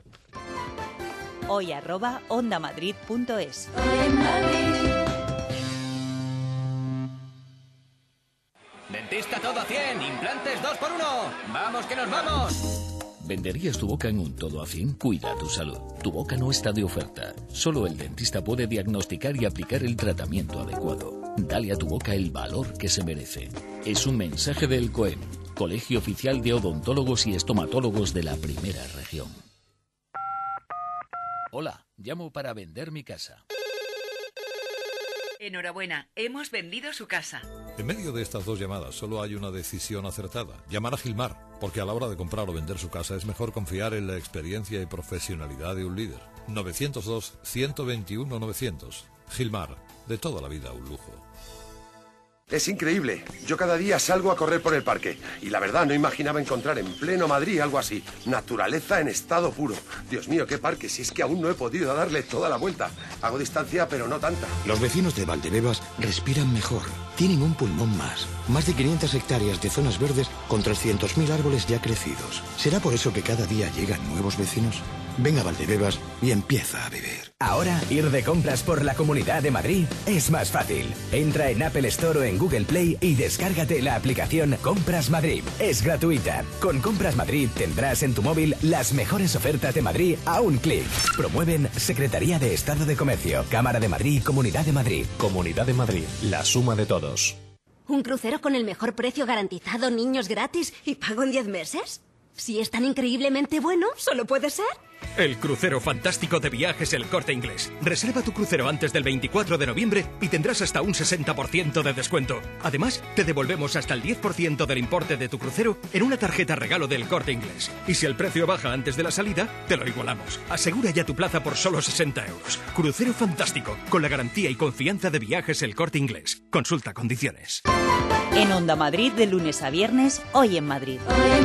hoy@ondamadrid.es. Dentista todo a 100, implantes 2x1. ¡Vamos que nos vamos! ¿Venderías tu boca en un todo a 100? Cuida tu salud. Tu boca no está de oferta. Solo el dentista puede diagnosticar y aplicar el tratamiento adecuado. Dale a tu boca el valor que se merece. Es un mensaje del COEM, Colegio Oficial de Odontólogos y Estomatólogos de la Primera Región. Hola, llamo para vender mi casa. Enhorabuena, hemos vendido su casa. En medio de estas dos llamadas solo hay una decisión acertada. Llamar a Gilmar, porque a la hora de comprar o vender su casa es mejor confiar en la experiencia y profesionalidad de un líder. 902-121-900. Gilmar, de toda la vida un lujo. Es increíble. Yo cada día salgo a correr por el parque y la verdad no imaginaba encontrar en pleno Madrid algo así. Naturaleza en estado puro. Dios mío, qué parque, si es que aún no he podido darle toda la vuelta. Hago distancia, pero no tanta. Los vecinos de Valdebebas respiran mejor. Tienen un pulmón más. Más de 500 hectáreas de zonas verdes con 300.000 árboles ya crecidos. ¿Será por eso que cada día llegan nuevos vecinos? Ven a Valdebebas y empieza a vivir. Ahora, ir de compras por la Comunidad de Madrid es más fácil. Entra en Apple Store o en Google Play y descárgate la aplicación Compras Madrid. Es gratuita. Con Compras Madrid tendrás en tu móvil las mejores ofertas de Madrid a un clic. Promueven Secretaría de Estado de Comercio, Cámara de Madrid y Comunidad de Madrid. Comunidad de Madrid, la suma de todos. ¿Un crucero con el mejor precio garantizado, niños gratis y pago en 10 meses? Si es tan increíblemente bueno, solo puede ser. El crucero fantástico de Viajes El Corte Inglés. Reserva tu crucero antes del 24 de noviembre y tendrás hasta un 60% de descuento. Además, te devolvemos hasta el 10% del importe de tu crucero en una tarjeta regalo del Corte Inglés. Y si el precio baja antes de la salida, te lo igualamos. Asegura ya tu plaza por solo 60 euros. Crucero fantástico, con la garantía y confianza de Viajes El Corte Inglés. Consulta condiciones. En Onda Madrid, de lunes a viernes, Hoy en Madrid.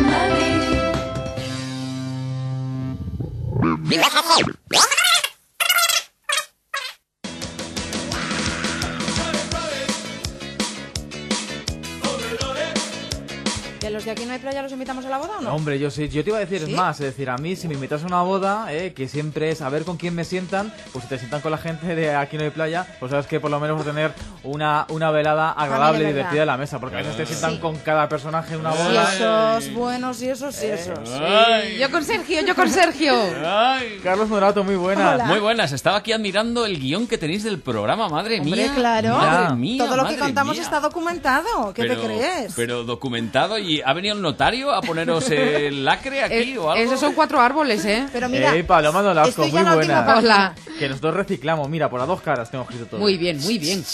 ¿Y a los de Aquí No Hay Playa los invitamos a la boda o no? Hombre, yo sí, yo te iba a decir, ¿Sí? es más, es decir, a mí si me invitas a una boda, que siempre es a ver con quién me sientan, pues si te sientan con la gente de Aquí No Hay Playa, pues sabes que por lo menos vas a tener una velada agradable y divertida en la mesa, porque a veces te sientan con cada personaje en una boda. Y esos buenos y esos y esos. Ay. Yo con Sergio. Ay. Carlos Morato, muy buenas. Hola. Muy buenas, estaba aquí admirando el guión que tenéis del programa, madre Hombre, mía. claro. Madre mía, todo lo que madre contamos mía. está documentado. ¿Qué te crees? Pero documentado, y ¿ha venido el notario a poneros el lacre aquí o algo? Esos son 4 árboles, ¿eh? Pero mira, Paloma Nolasco, estoy ya muy en la última buena. página. Que nosotros reciclamos, mira, por las dos caras tengo escrito todo. Muy bien, muy bien.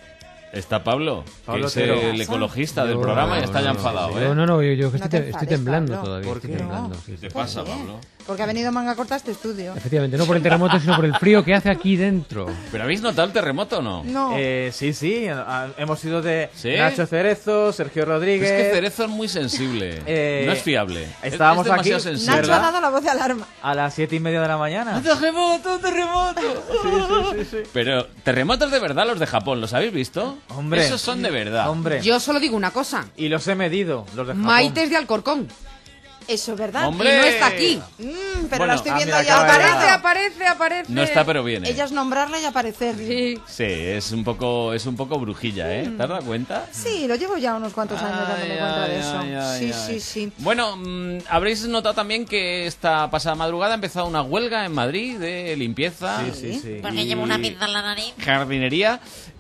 Está Pablo, Pablo que es Otero. el ecologista del programa, y está ya enfadado, ¿eh? No, yo No te estoy enfades, temblando Pablo. todavía. ¿Por estoy qué? temblando, sí, ¿Qué sí. te pasa, ¿Por qué? Pablo? Porque ha venido manga corta a este estudio. Efectivamente, no por el terremoto, sino por el frío que hace aquí dentro. ¿Pero habéis notado el terremoto o no? No. Sí, hemos ido de ¿Sí? Nacho Cerezo, Sergio Rodríguez. Es que Cerezo es muy sensible, no es fiable. Estábamos es demasiado aquí, sensible. Nacho ha dado la voz de alarma. a las 7:30 de la mañana. ¡Terremoto, terremoto! Sí. Pero terremotos de verdad los de Japón, ¿los habéis visto? Hombre. Esos son de verdad. Hombre. Yo solo digo una cosa. Y los he medido, los de Japón. Maites de Alcorcón. Eso es verdad. ¡Hombre! Y no está aquí. Pero Bueno, la estoy viendo mira, ya. acaba de llegar. Aparece. No está, pero viene. Ella es nombrarla y aparecer. Sí, es un poco brujilla, ¿eh? ¿Te has dado cuenta? Sí, lo llevo ya unos cuantos años dándome cuenta de eso. Sí. Bueno, habréis notado también que esta pasada madrugada ha empezado una huelga en Madrid de limpieza. Sí. Porque llevo una pizza en la nariz. Jardinería.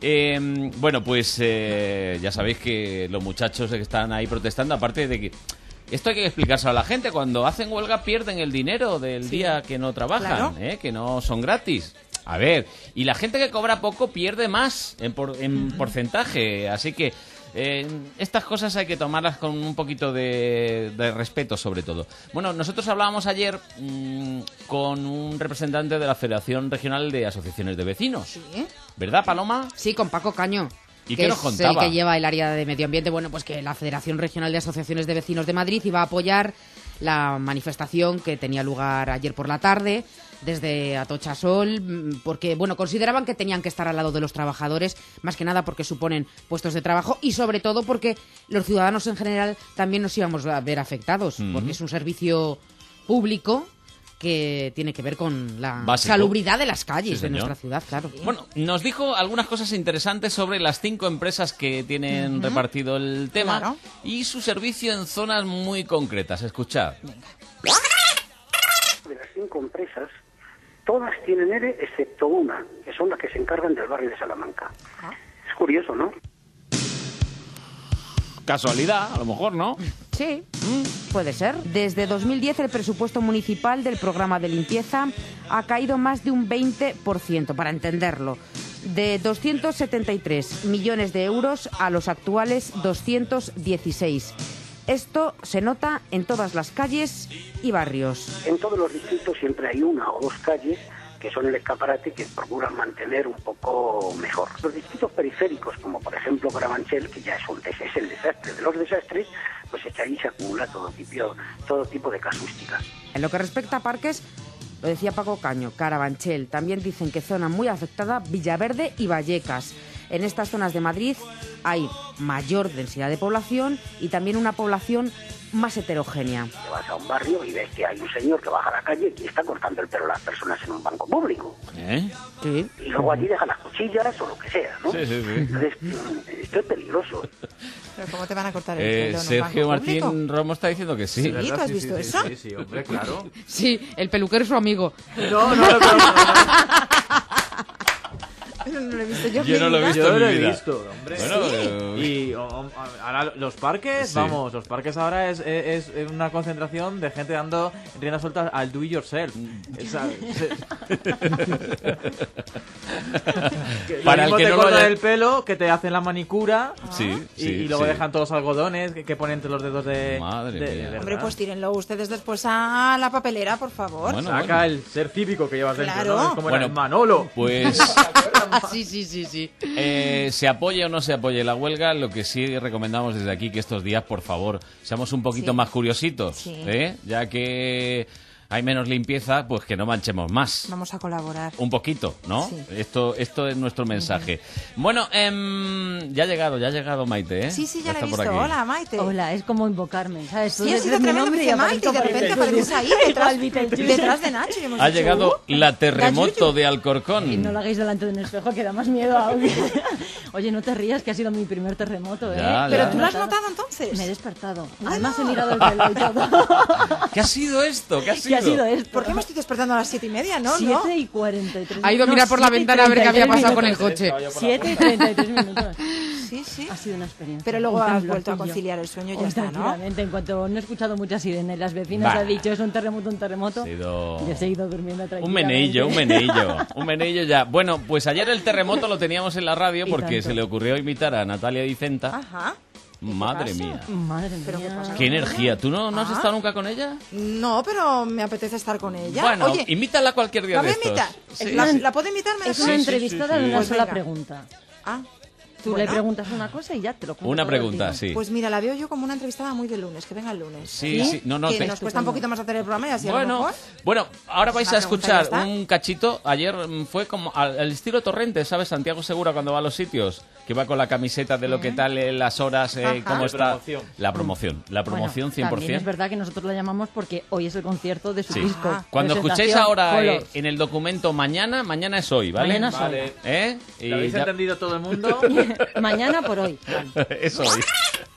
Bueno, pues ya sabéis que los muchachos que están ahí protestando, aparte de que esto hay que explicárselo a la gente, cuando hacen huelga pierden el dinero del día que no trabajan, claro. que no son gratis. A ver, y la gente que cobra poco pierde más en porcentaje, así que Estas cosas hay que tomarlas con un poquito de respeto, sobre todo. Bueno, nosotros hablábamos ayer con un representante de la Federación Regional de Asociaciones de Vecinos. ¿Sí? ¿Verdad, Paloma? Sí, con Paco Caño. ¿Y que qué nos es contaba? el que lleva el área de medio ambiente. Bueno, pues que la Federación Regional de Asociaciones de Vecinos de Madrid iba a apoyar la manifestación que tenía lugar ayer por la tarde desde Atocha Sol, porque bueno, consideraban que tenían que estar al lado de los trabajadores, más que nada porque suponen puestos de trabajo y sobre todo porque los ciudadanos en general también nos íbamos a ver afectados, porque es un servicio público que tiene que ver con la Básico. salubridad de las calles Sí, de señor. nuestra ciudad, claro. Bueno, nos dijo algunas cosas interesantes sobre las 5 empresas que tienen repartido el tema Claro. y su servicio en zonas muy concretas. Escuchad. De las 5 empresas, todas tienen ERE excepto una, que son las que se encargan del barrio de Salamanca. Es curioso, ¿no? Casualidad, a lo mejor, ¿no? Sí, puede ser. Desde 2010 el presupuesto municipal del programa de limpieza ha caído más de un 20%, para entenderlo. De 273 millones de euros a los actuales 216. Esto se nota en todas las calles y barrios. En todos los distritos siempre hay una o dos calles que son el escaparate que procuran mantener un poco mejor. Los distritos periféricos, como por ejemplo Carabanchel, que ya es el desastre de los desastres, pues ahí se acumula todo tipo de casuísticas. En lo que respecta a parques, lo decía Paco Caño, Carabanchel. También dicen que zona muy afectada Villaverde y Vallecas. En estas zonas de Madrid hay mayor densidad de población y también una población más heterogénea. Te vas a un barrio y ves que hay un señor que baja a la calle y está cortando el pelo a las personas en un banco público. Sí. Y luego allí deja las cuchillas o lo que sea, ¿no? Sí. Entonces, esto es peligroso. ¿Pero cómo te van a cortar el pelo en un Sergio banco Martín público? Romo está diciendo que sí. Sí, ¿tú has visto eso? Sí, hombre, claro. Sí, el peluquero es su amigo. No lo Pero no lo he visto yo. Yo no lo he visto Yo en lo mi he vida. visto, hombre. Bueno, Y ahora los parques, Sí. vamos, los parques ahora es una concentración de gente dando rienda suelta al do it yourself. Para el que te no lo cortan haya- el pelo, que te hacen la manicura Sí, y, sí, y luego sí. dejan todos los algodones que ponen entre los dedos de... Madre de mía. verdad. Hombre, pues tírenlo ustedes después a la papelera, por favor. Bueno, Saca el ser cívico que llevas dentro, Claro. ¿no? Es como era Bueno, el Manolo. Pues Sí. se apoye o no se apoye la huelga, lo que sí recomendamos desde aquí que estos días, por favor, seamos un poquito Sí. más curiositos, Sí. ya que hay menos limpieza, pues que no manchemos más. Vamos a colaborar. Un poquito, ¿no? Sí. Esto es nuestro mensaje. Bueno, ya ha llegado Maite, ¿eh? Sí, ya la he está por visto. aquí. Hola, Maite. Hola, es como invocarme, ¿sabes? Tú Sí, ha dices sido mi tremendo, nombre dice y Maite, y de repente apareces ahí detrás de Nacho. Y hemos Ha dicho, llegado la terremoto de Y Alcorcón. no lo hagáis delante de un espejo, que da más miedo aún. Oye, no te rías, que ha sido mi primer terremoto, ¿eh? Ya, ¿Pero ya. tú lo has notado entonces? Me he despertado. Además he mirado el pelo y todo. ¿Qué ha sido esto? ¿Qué ha sido? ¿Qué ha sido esto? ¿Por qué me estoy despertando a las 7:30? No, 7:43. Ha ido a mirar por la ventana a ver qué había pasado con el coche. 7:33 minutos. Sí. Ha sido una experiencia. Pero luego Un has temblorcillo. vuelto a conciliar el sueño y ya está, ¿no? Tranquilamente, en cuanto no he escuchado muchas sirenas, las vecinas Bah. han dicho es un terremoto. Ha sido- Yo he seguido durmiendo Un tranquilamente. meneillo ya. Bueno, pues ayer el terremoto lo teníamos en la radio Y porque tanto. se le ocurrió invitar a Natalia Dicenta. Ajá. Madre pasa? mía. Madre ¿Pero qué mía. pasa? Qué energía. ¿Tú no has Ah. estado nunca con ella? No, pero me apetece estar con ella. Bueno, Oye, invítala cualquier día ¿la de voy a estos. invitar? Sí. ¿La puedo invitar? ¿Me Es dejas? una entrevistada de una Pues sola venga. pregunta. Ah, Tú bueno. le preguntas una cosa y ya te lo cuenta. Una todo el pregunta, tío. sí. Pues mira, la veo yo como una entrevistada muy de lunes, que venga el lunes. Sí. No, que te- nos cuesta un poquito más hacer el programa y así a lo Bueno, mejor. bueno, ahora vais Una a pregunta escuchar y ya está. un cachito. Ayer fue como al estilo Torrente, ¿sabes? Santiago Segura cuando va a los sitios, que va con la camiseta de lo que tal, las horas, Ajá. cómo La está. promoción. La promoción. La promoción Bueno, también 100%. es verdad que nosotros la llamamos porque hoy es el concierto de su Sí. disco. Cuando escuchéis Presentación, ahora Colors. en el documento mañana es hoy, ¿vale? Mañana es hoy. Vale. ¿Eh? Y ¿Lo habéis ya- entendido todo el mundo? Mañana por hoy. es hoy.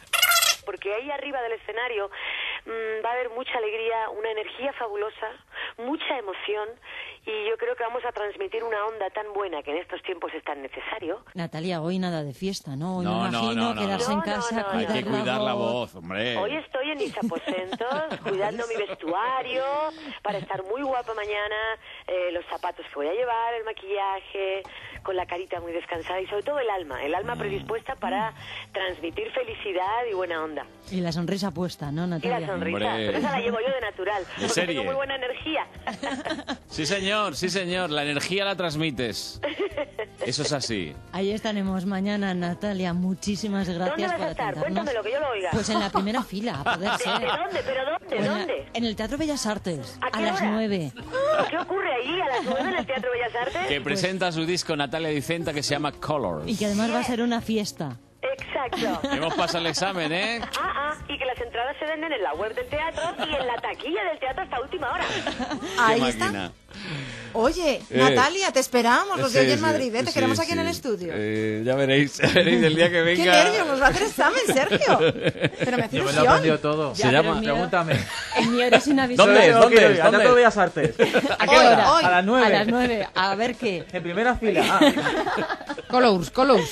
Porque ahí arriba del escenario va a haber mucha alegría, una energía fabulosa, mucha emoción y yo creo que vamos a transmitir una onda tan buena que en estos tiempos es tan necesario. Natalia, hoy nada de fiesta, ¿no? Hoy No, me imagino no, quedarse en casa, Hay que cuidar la voz, hombre. Hoy estoy en mis aposentos cuidando mi vestuario para estar muy guapa mañana, los zapatos que voy a llevar, el maquillaje, con la carita muy descansada y sobre todo el alma predispuesta para transmitir felicidad y buena onda. Y la sonrisa puesta, ¿no, Y Natalia? la sonrisa, pero esa la llevo yo de natural, porque serie? tengo muy buena energía. Sí, señor, la energía la transmites. Eso es así. Ahí estaremos mañana, Natalia. Muchísimas gracias ¿Dónde vas por a estar? atendernos. Cuéntamelo, que yo lo oiga. Pues en la primera fila, a poder ser. ¿De dónde? ¿Pero dónde? ¿Dónde? En el Teatro Bellas Artes, ¿A qué a las hora? 9. ¿Qué ocurre ahí a las 9 en el Teatro Bellas Artes? Que presenta su disco Natalia Dicenta que se llama Colors. Y que además va a ser una fiesta. Exacto. Hemos pasado el examen, ¿eh? Y que las entradas se venden en la web del teatro y en la taquilla del teatro hasta última hora. Ahí Qué está. máquina. Oye, Natalia, te esperamos los de hoy en Madrid. Te queremos aquí en el estudio. Ya veréis el día que venga. ¡Qué nervios! Nos va a hacer examen, Sergio. Pero me hace Yo me lo he ilusión. aprendido todo. Se llama... Pregúntame. El mío era sin aviso. ¿Dónde? ¿Dónde? Al Teatro Bellas Artes. ¿A qué hora? Hoy. A las 9. A las 9. A ver qué. En primera fila. Colors.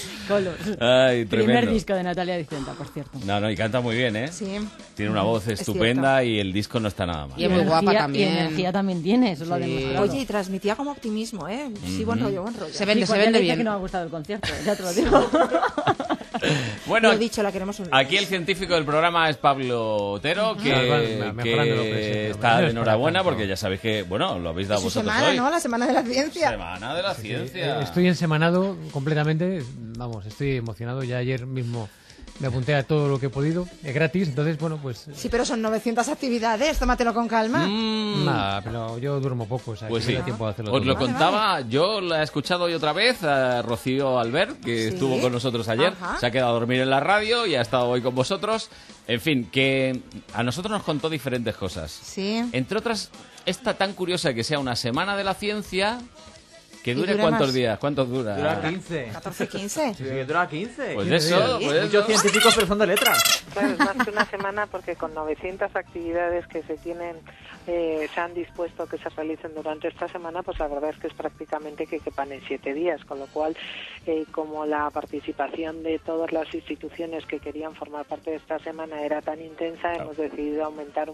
Ay, Primer tremendo. disco de Natalia Dicenta, por cierto. No, y canta muy bien, ¿eh? Sí. Tiene una voz estupenda y el disco no está nada mal. Y es muy guapa también. Y energía también tiene, eso lo ha Sí. demostrado. Oye, y transmitía como optimismo, ¿eh? Sí, buen rollo, buen rollo. Se vende, Y se cuando vende dice bien. que no ha gustado el concierto, ya te lo digo. Bueno, Lo he dicho, la queremos un aquí el científico del programa es Pablo Otero, que mejorando lo presente, está hombre. de enhorabuena porque ya sabéis que, bueno, lo habéis dado Su vosotros semana, hoy. ¿no? La Semana de la Ciencia. Semana de la Ciencia. Estoy ensemanado completamente, vamos, estoy emocionado. Ya ayer mismo me apunté a todo lo que he podido, es gratis, entonces, bueno, pues... Sí, pero son 900 actividades, tómatelo con calma. Nada, pero yo duermo poco, o sea, Pues que me sí, da tiempo de hacerlo os todo. lo contaba, yo la he escuchado hoy otra vez a Rocío Albert, que Sí. estuvo con nosotros ayer, Ajá. se ha quedado a dormir en la radio y ha estado hoy con vosotros. En fin, que a nosotros nos contó diferentes cosas. Sí. Entre otras, esta tan curiosa que sea una semana de la ciencia, que Y dure dura ¿cuántos más. días? ¿Cuántos dura? Dura 15. 14, 15. Sí, que dura 15. Pues eso, Sí. pues Muchos eso. científicos, pero son de letras. Claro, es más que una semana porque con 900 actividades que se tienen, se han dispuesto que se realicen durante esta semana, pues la verdad es que es prácticamente que quepan en 7 días, con lo cual, como la participación de todas las instituciones que querían formar parte de esta semana era tan intensa, hemos decidido aumentar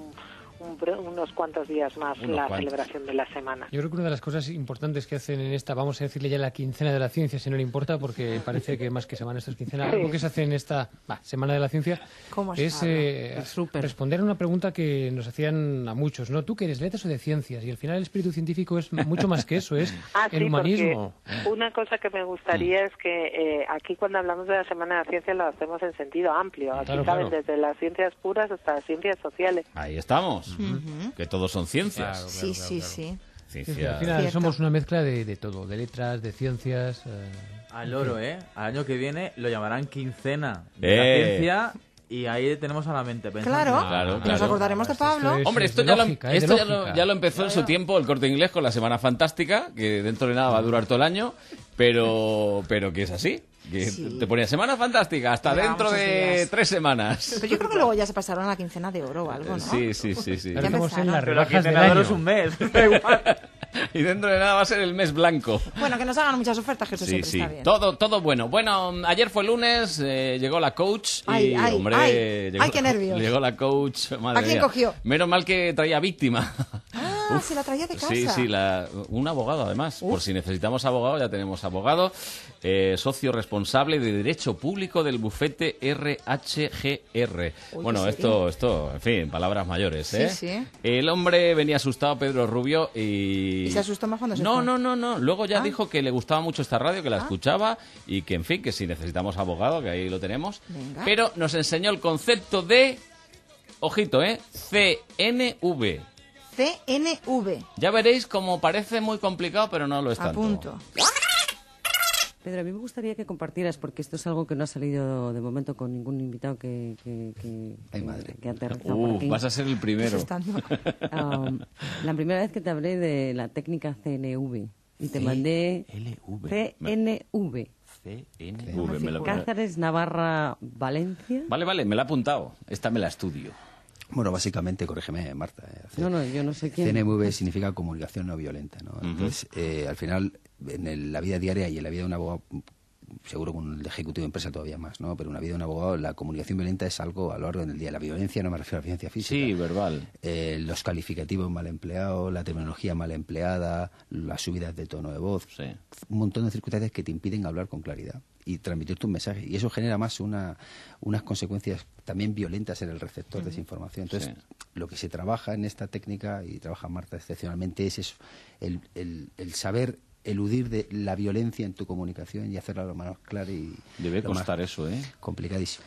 unos cuantos días más la celebración de la semana. Yo creo que una de las cosas importantes que hacen en esta, vamos a decirle ya la quincena de la ciencia, si no le importa, porque parece que más que semana esto es quincena, Sí. algo que se hace en esta semana de la ciencia ¿Cómo es sabe? responder a una pregunta que nos hacían a muchos, ¿no? ¿Tú que eres letras o de ciencias? Y al final el espíritu científico es mucho más que eso, es el Sí, humanismo. porque una cosa que me gustaría es que aquí cuando hablamos de la Semana de la Ciencia lo hacemos en sentido amplio. Aquí Claro, saben claro. desde las ciencias puras hasta las ciencias sociales. Ahí estamos, Ujú. que todos son ciencias. Sí, sí, sí. Ciencia. Al final Cierto. somos una mezcla de todo, de letras, de ciencias. Al loro, ¿eh? Al año que viene lo llamarán quincena de la ciencia y ahí tenemos a la mente pensando. Claro. Y nos acordaremos de Pablo. Hombre, esto, ya, ya lo empezó en su tiempo el Corte Inglés con la Semana Fantástica, que dentro de nada va a durar todo el año, pero que es así. Que te ponía Semana Fantástica hasta Llevaba dentro muchos de días. 3 semanas. Pero yo creo que luego ya se pasaron a la quincena de oro o algo, ¿no? Sí. Ya Estamos en empezaron. las Pero la rebajas del quincena de oro año. es un mes. Y dentro de nada va a ser el mes blanco. Bueno, que nos hagan muchas ofertas, que eso Sí, siempre sí. está bien. Todo bueno. Bueno, ayer fue lunes, llegó la coach y, Ay, hombre, ay, llegó, ay, qué nervios. llegó la coach. Madre ¿A quién mía. cogió? Menos mal que traía víctima. Ah, se la traía de casa. Sí, un abogado además. Por si necesitamos abogado, ya tenemos abogado. Socio responsable de Derecho Público del bufete RHGR. Uy, Bueno, ¿qué sería? esto, en fin, palabras mayores, Sí, ¿eh? sí. El hombre venía asustado, Pedro Rubio, y... ¿Y se asustó más cuando se No, fue? no. Luego ya Ah. dijo que le gustaba mucho esta radio, que la escuchaba y que, en fin, que si necesitamos abogado, que ahí lo tenemos. Venga. Pero nos enseñó el concepto de... Ojito, CNV. CNV. Ya veréis como parece muy complicado, pero no lo es A tanto. punto. Pedro, a mí me gustaría que compartieras, porque esto es algo que no ha salido de momento con ningún invitado que ha aterrizado por aquí. Vas a ser el primero. La primera vez que te hablé de la técnica CNV y te mandé CNV. CNV, me lo Cáceres, Navarra, Valencia. Vale, me la he apuntado. Esta me la estudio. Bueno, básicamente, corrígeme, Marta. No, yo no sé quién. CNMV significa comunicación no violenta, ¿no? Entonces, al final, la vida diaria y en la vida de un abogado, seguro con el ejecutivo de empresa todavía más, ¿no? Pero en la vida de un abogado, la comunicación violenta es algo a lo largo del día. La violencia, no me refiero a la violencia física. Sí, verbal. Los calificativos mal empleados, la terminología mal empleada, las subidas de tono de voz. Sí. Un montón de circunstancias que te impiden hablar con claridad y transmitir tu mensaje. Y eso genera más unas consecuencias también violentas en el receptor de esa información. Entonces, lo que se trabaja en esta técnica, y trabaja Marta excepcionalmente, es eso, el saber eludir de la violencia en tu comunicación y hacerla lo más clara y... Debe costar eso, ¿eh? Complicadísimo.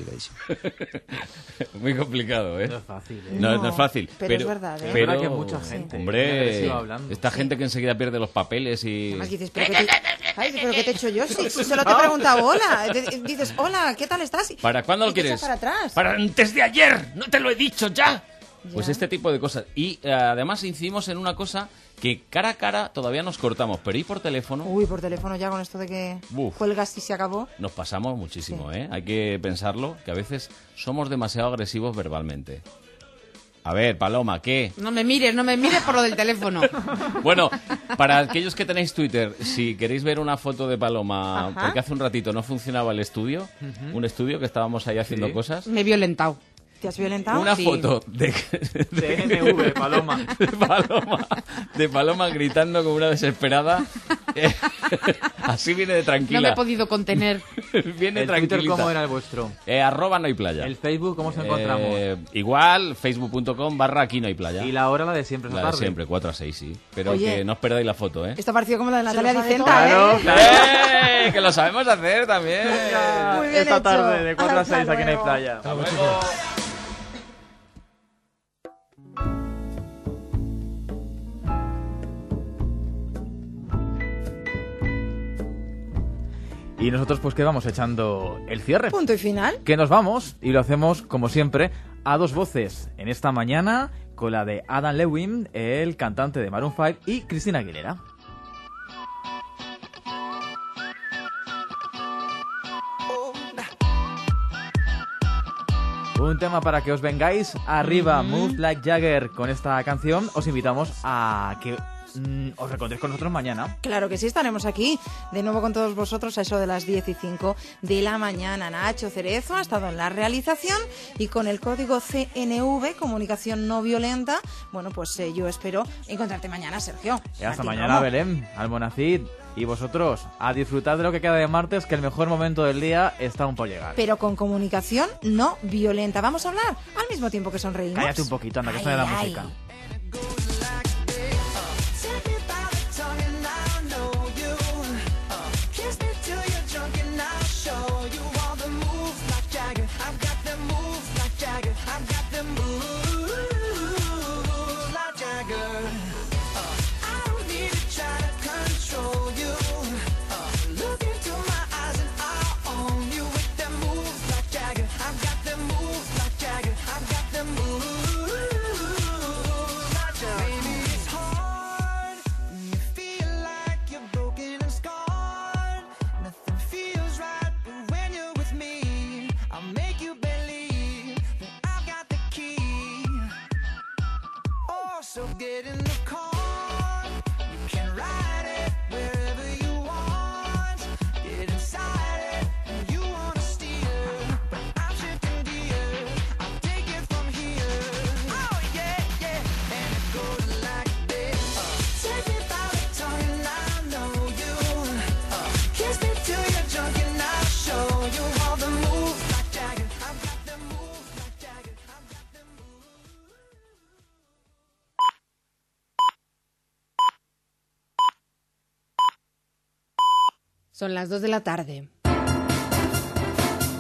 Muy complicado, ¿eh? No es fácil, ¿eh? No es fácil. Pero es verdad, ¿eh? Pero que mucha gente... Hombre, esta gente que enseguida pierde los papeles y... Además dices, ¿pero qué te he hecho yo? Si solo te he preguntado hola. Dices, hola, ¿qué tal estás? ¿Para cuándo lo quieres? Para atrás. Para antes de ayer. No te lo he dicho ya. Pues este tipo de cosas. Y además incidimos en una cosa que cara a cara todavía nos cortamos, pero ¿y por teléfono? Uy, por teléfono ya con esto de que cuelgas y se acabó. Nos pasamos muchísimo, ¿eh? Hay que pensarlo, que a veces somos demasiado agresivos verbalmente. A ver, Paloma, ¿qué? No me mires por lo del teléfono. Bueno, para aquellos que tenéis Twitter, si queréis ver una foto de Paloma, Ajá. porque hace un ratito no funcionaba el estudio, un estudio que estábamos ahí haciendo cosas. Me he violentado. ¿Te has violentado? Una Sí. foto de CNMV, Paloma. De Paloma gritando como una desesperada. Así viene de tranquila. No me he podido contener. Viene ¿El tranquilita. Twitter cómo era el vuestro? @ no hay playa. ¿El Facebook cómo se encontramos? Igual, facebook.com/aquí no hay playa. Y la hora la de siempre, esa La de tarde. siempre, 4 a 6, sí. Pero Oye. que no os perdáis la foto, ¿eh? Esto ha parecido como la de Natalia lo sabe Dicenta, Claro, ¿eh? claro. Que lo sabemos hacer también. Muy bien Esta hecho. tarde de 4 a 6 Hasta aquí no hay luego. playa. Hasta luego. Y nosotros pues que vamos echando el cierre. Punto y final. Que nos vamos y lo hacemos como siempre a dos voces en esta mañana con la de Adam Levine, el cantante de Maroon 5, y Cristina Aguilera. Un tema para que os vengáis arriba, Move Like Jagger. Con esta canción os invitamos a que os reencontréis con nosotros mañana. Claro que sí, estaremos aquí de nuevo con todos vosotros a eso de las 10:05 de la mañana. Nacho Cerezo ha estado en la realización y con el código CNV, Comunicación No Violenta, bueno, pues yo espero encontrarte mañana, Sergio. Y hasta Martín mañana, Romo. Belén, Almonacid. Y vosotros, a disfrutar de lo que queda de martes, que el mejor momento del día está aún por llegar. Pero con comunicación no violenta. Vamos a hablar al mismo tiempo que sonreímos. Cállate un poquito, anda, que suene la Ay, ay. música. So get in the car, you can ride it wherever you want. Get inside it, and you wanna steer, but I'm shifting gears. I'll take it from here. Oh yeah, yeah, and it goes like this. Take me by the tongue and I know you. Kiss me till you're drunk and I'll show you all the moves like Jagger. I've got the moves like Jagger. I've got the moves. Son las 2 de la tarde.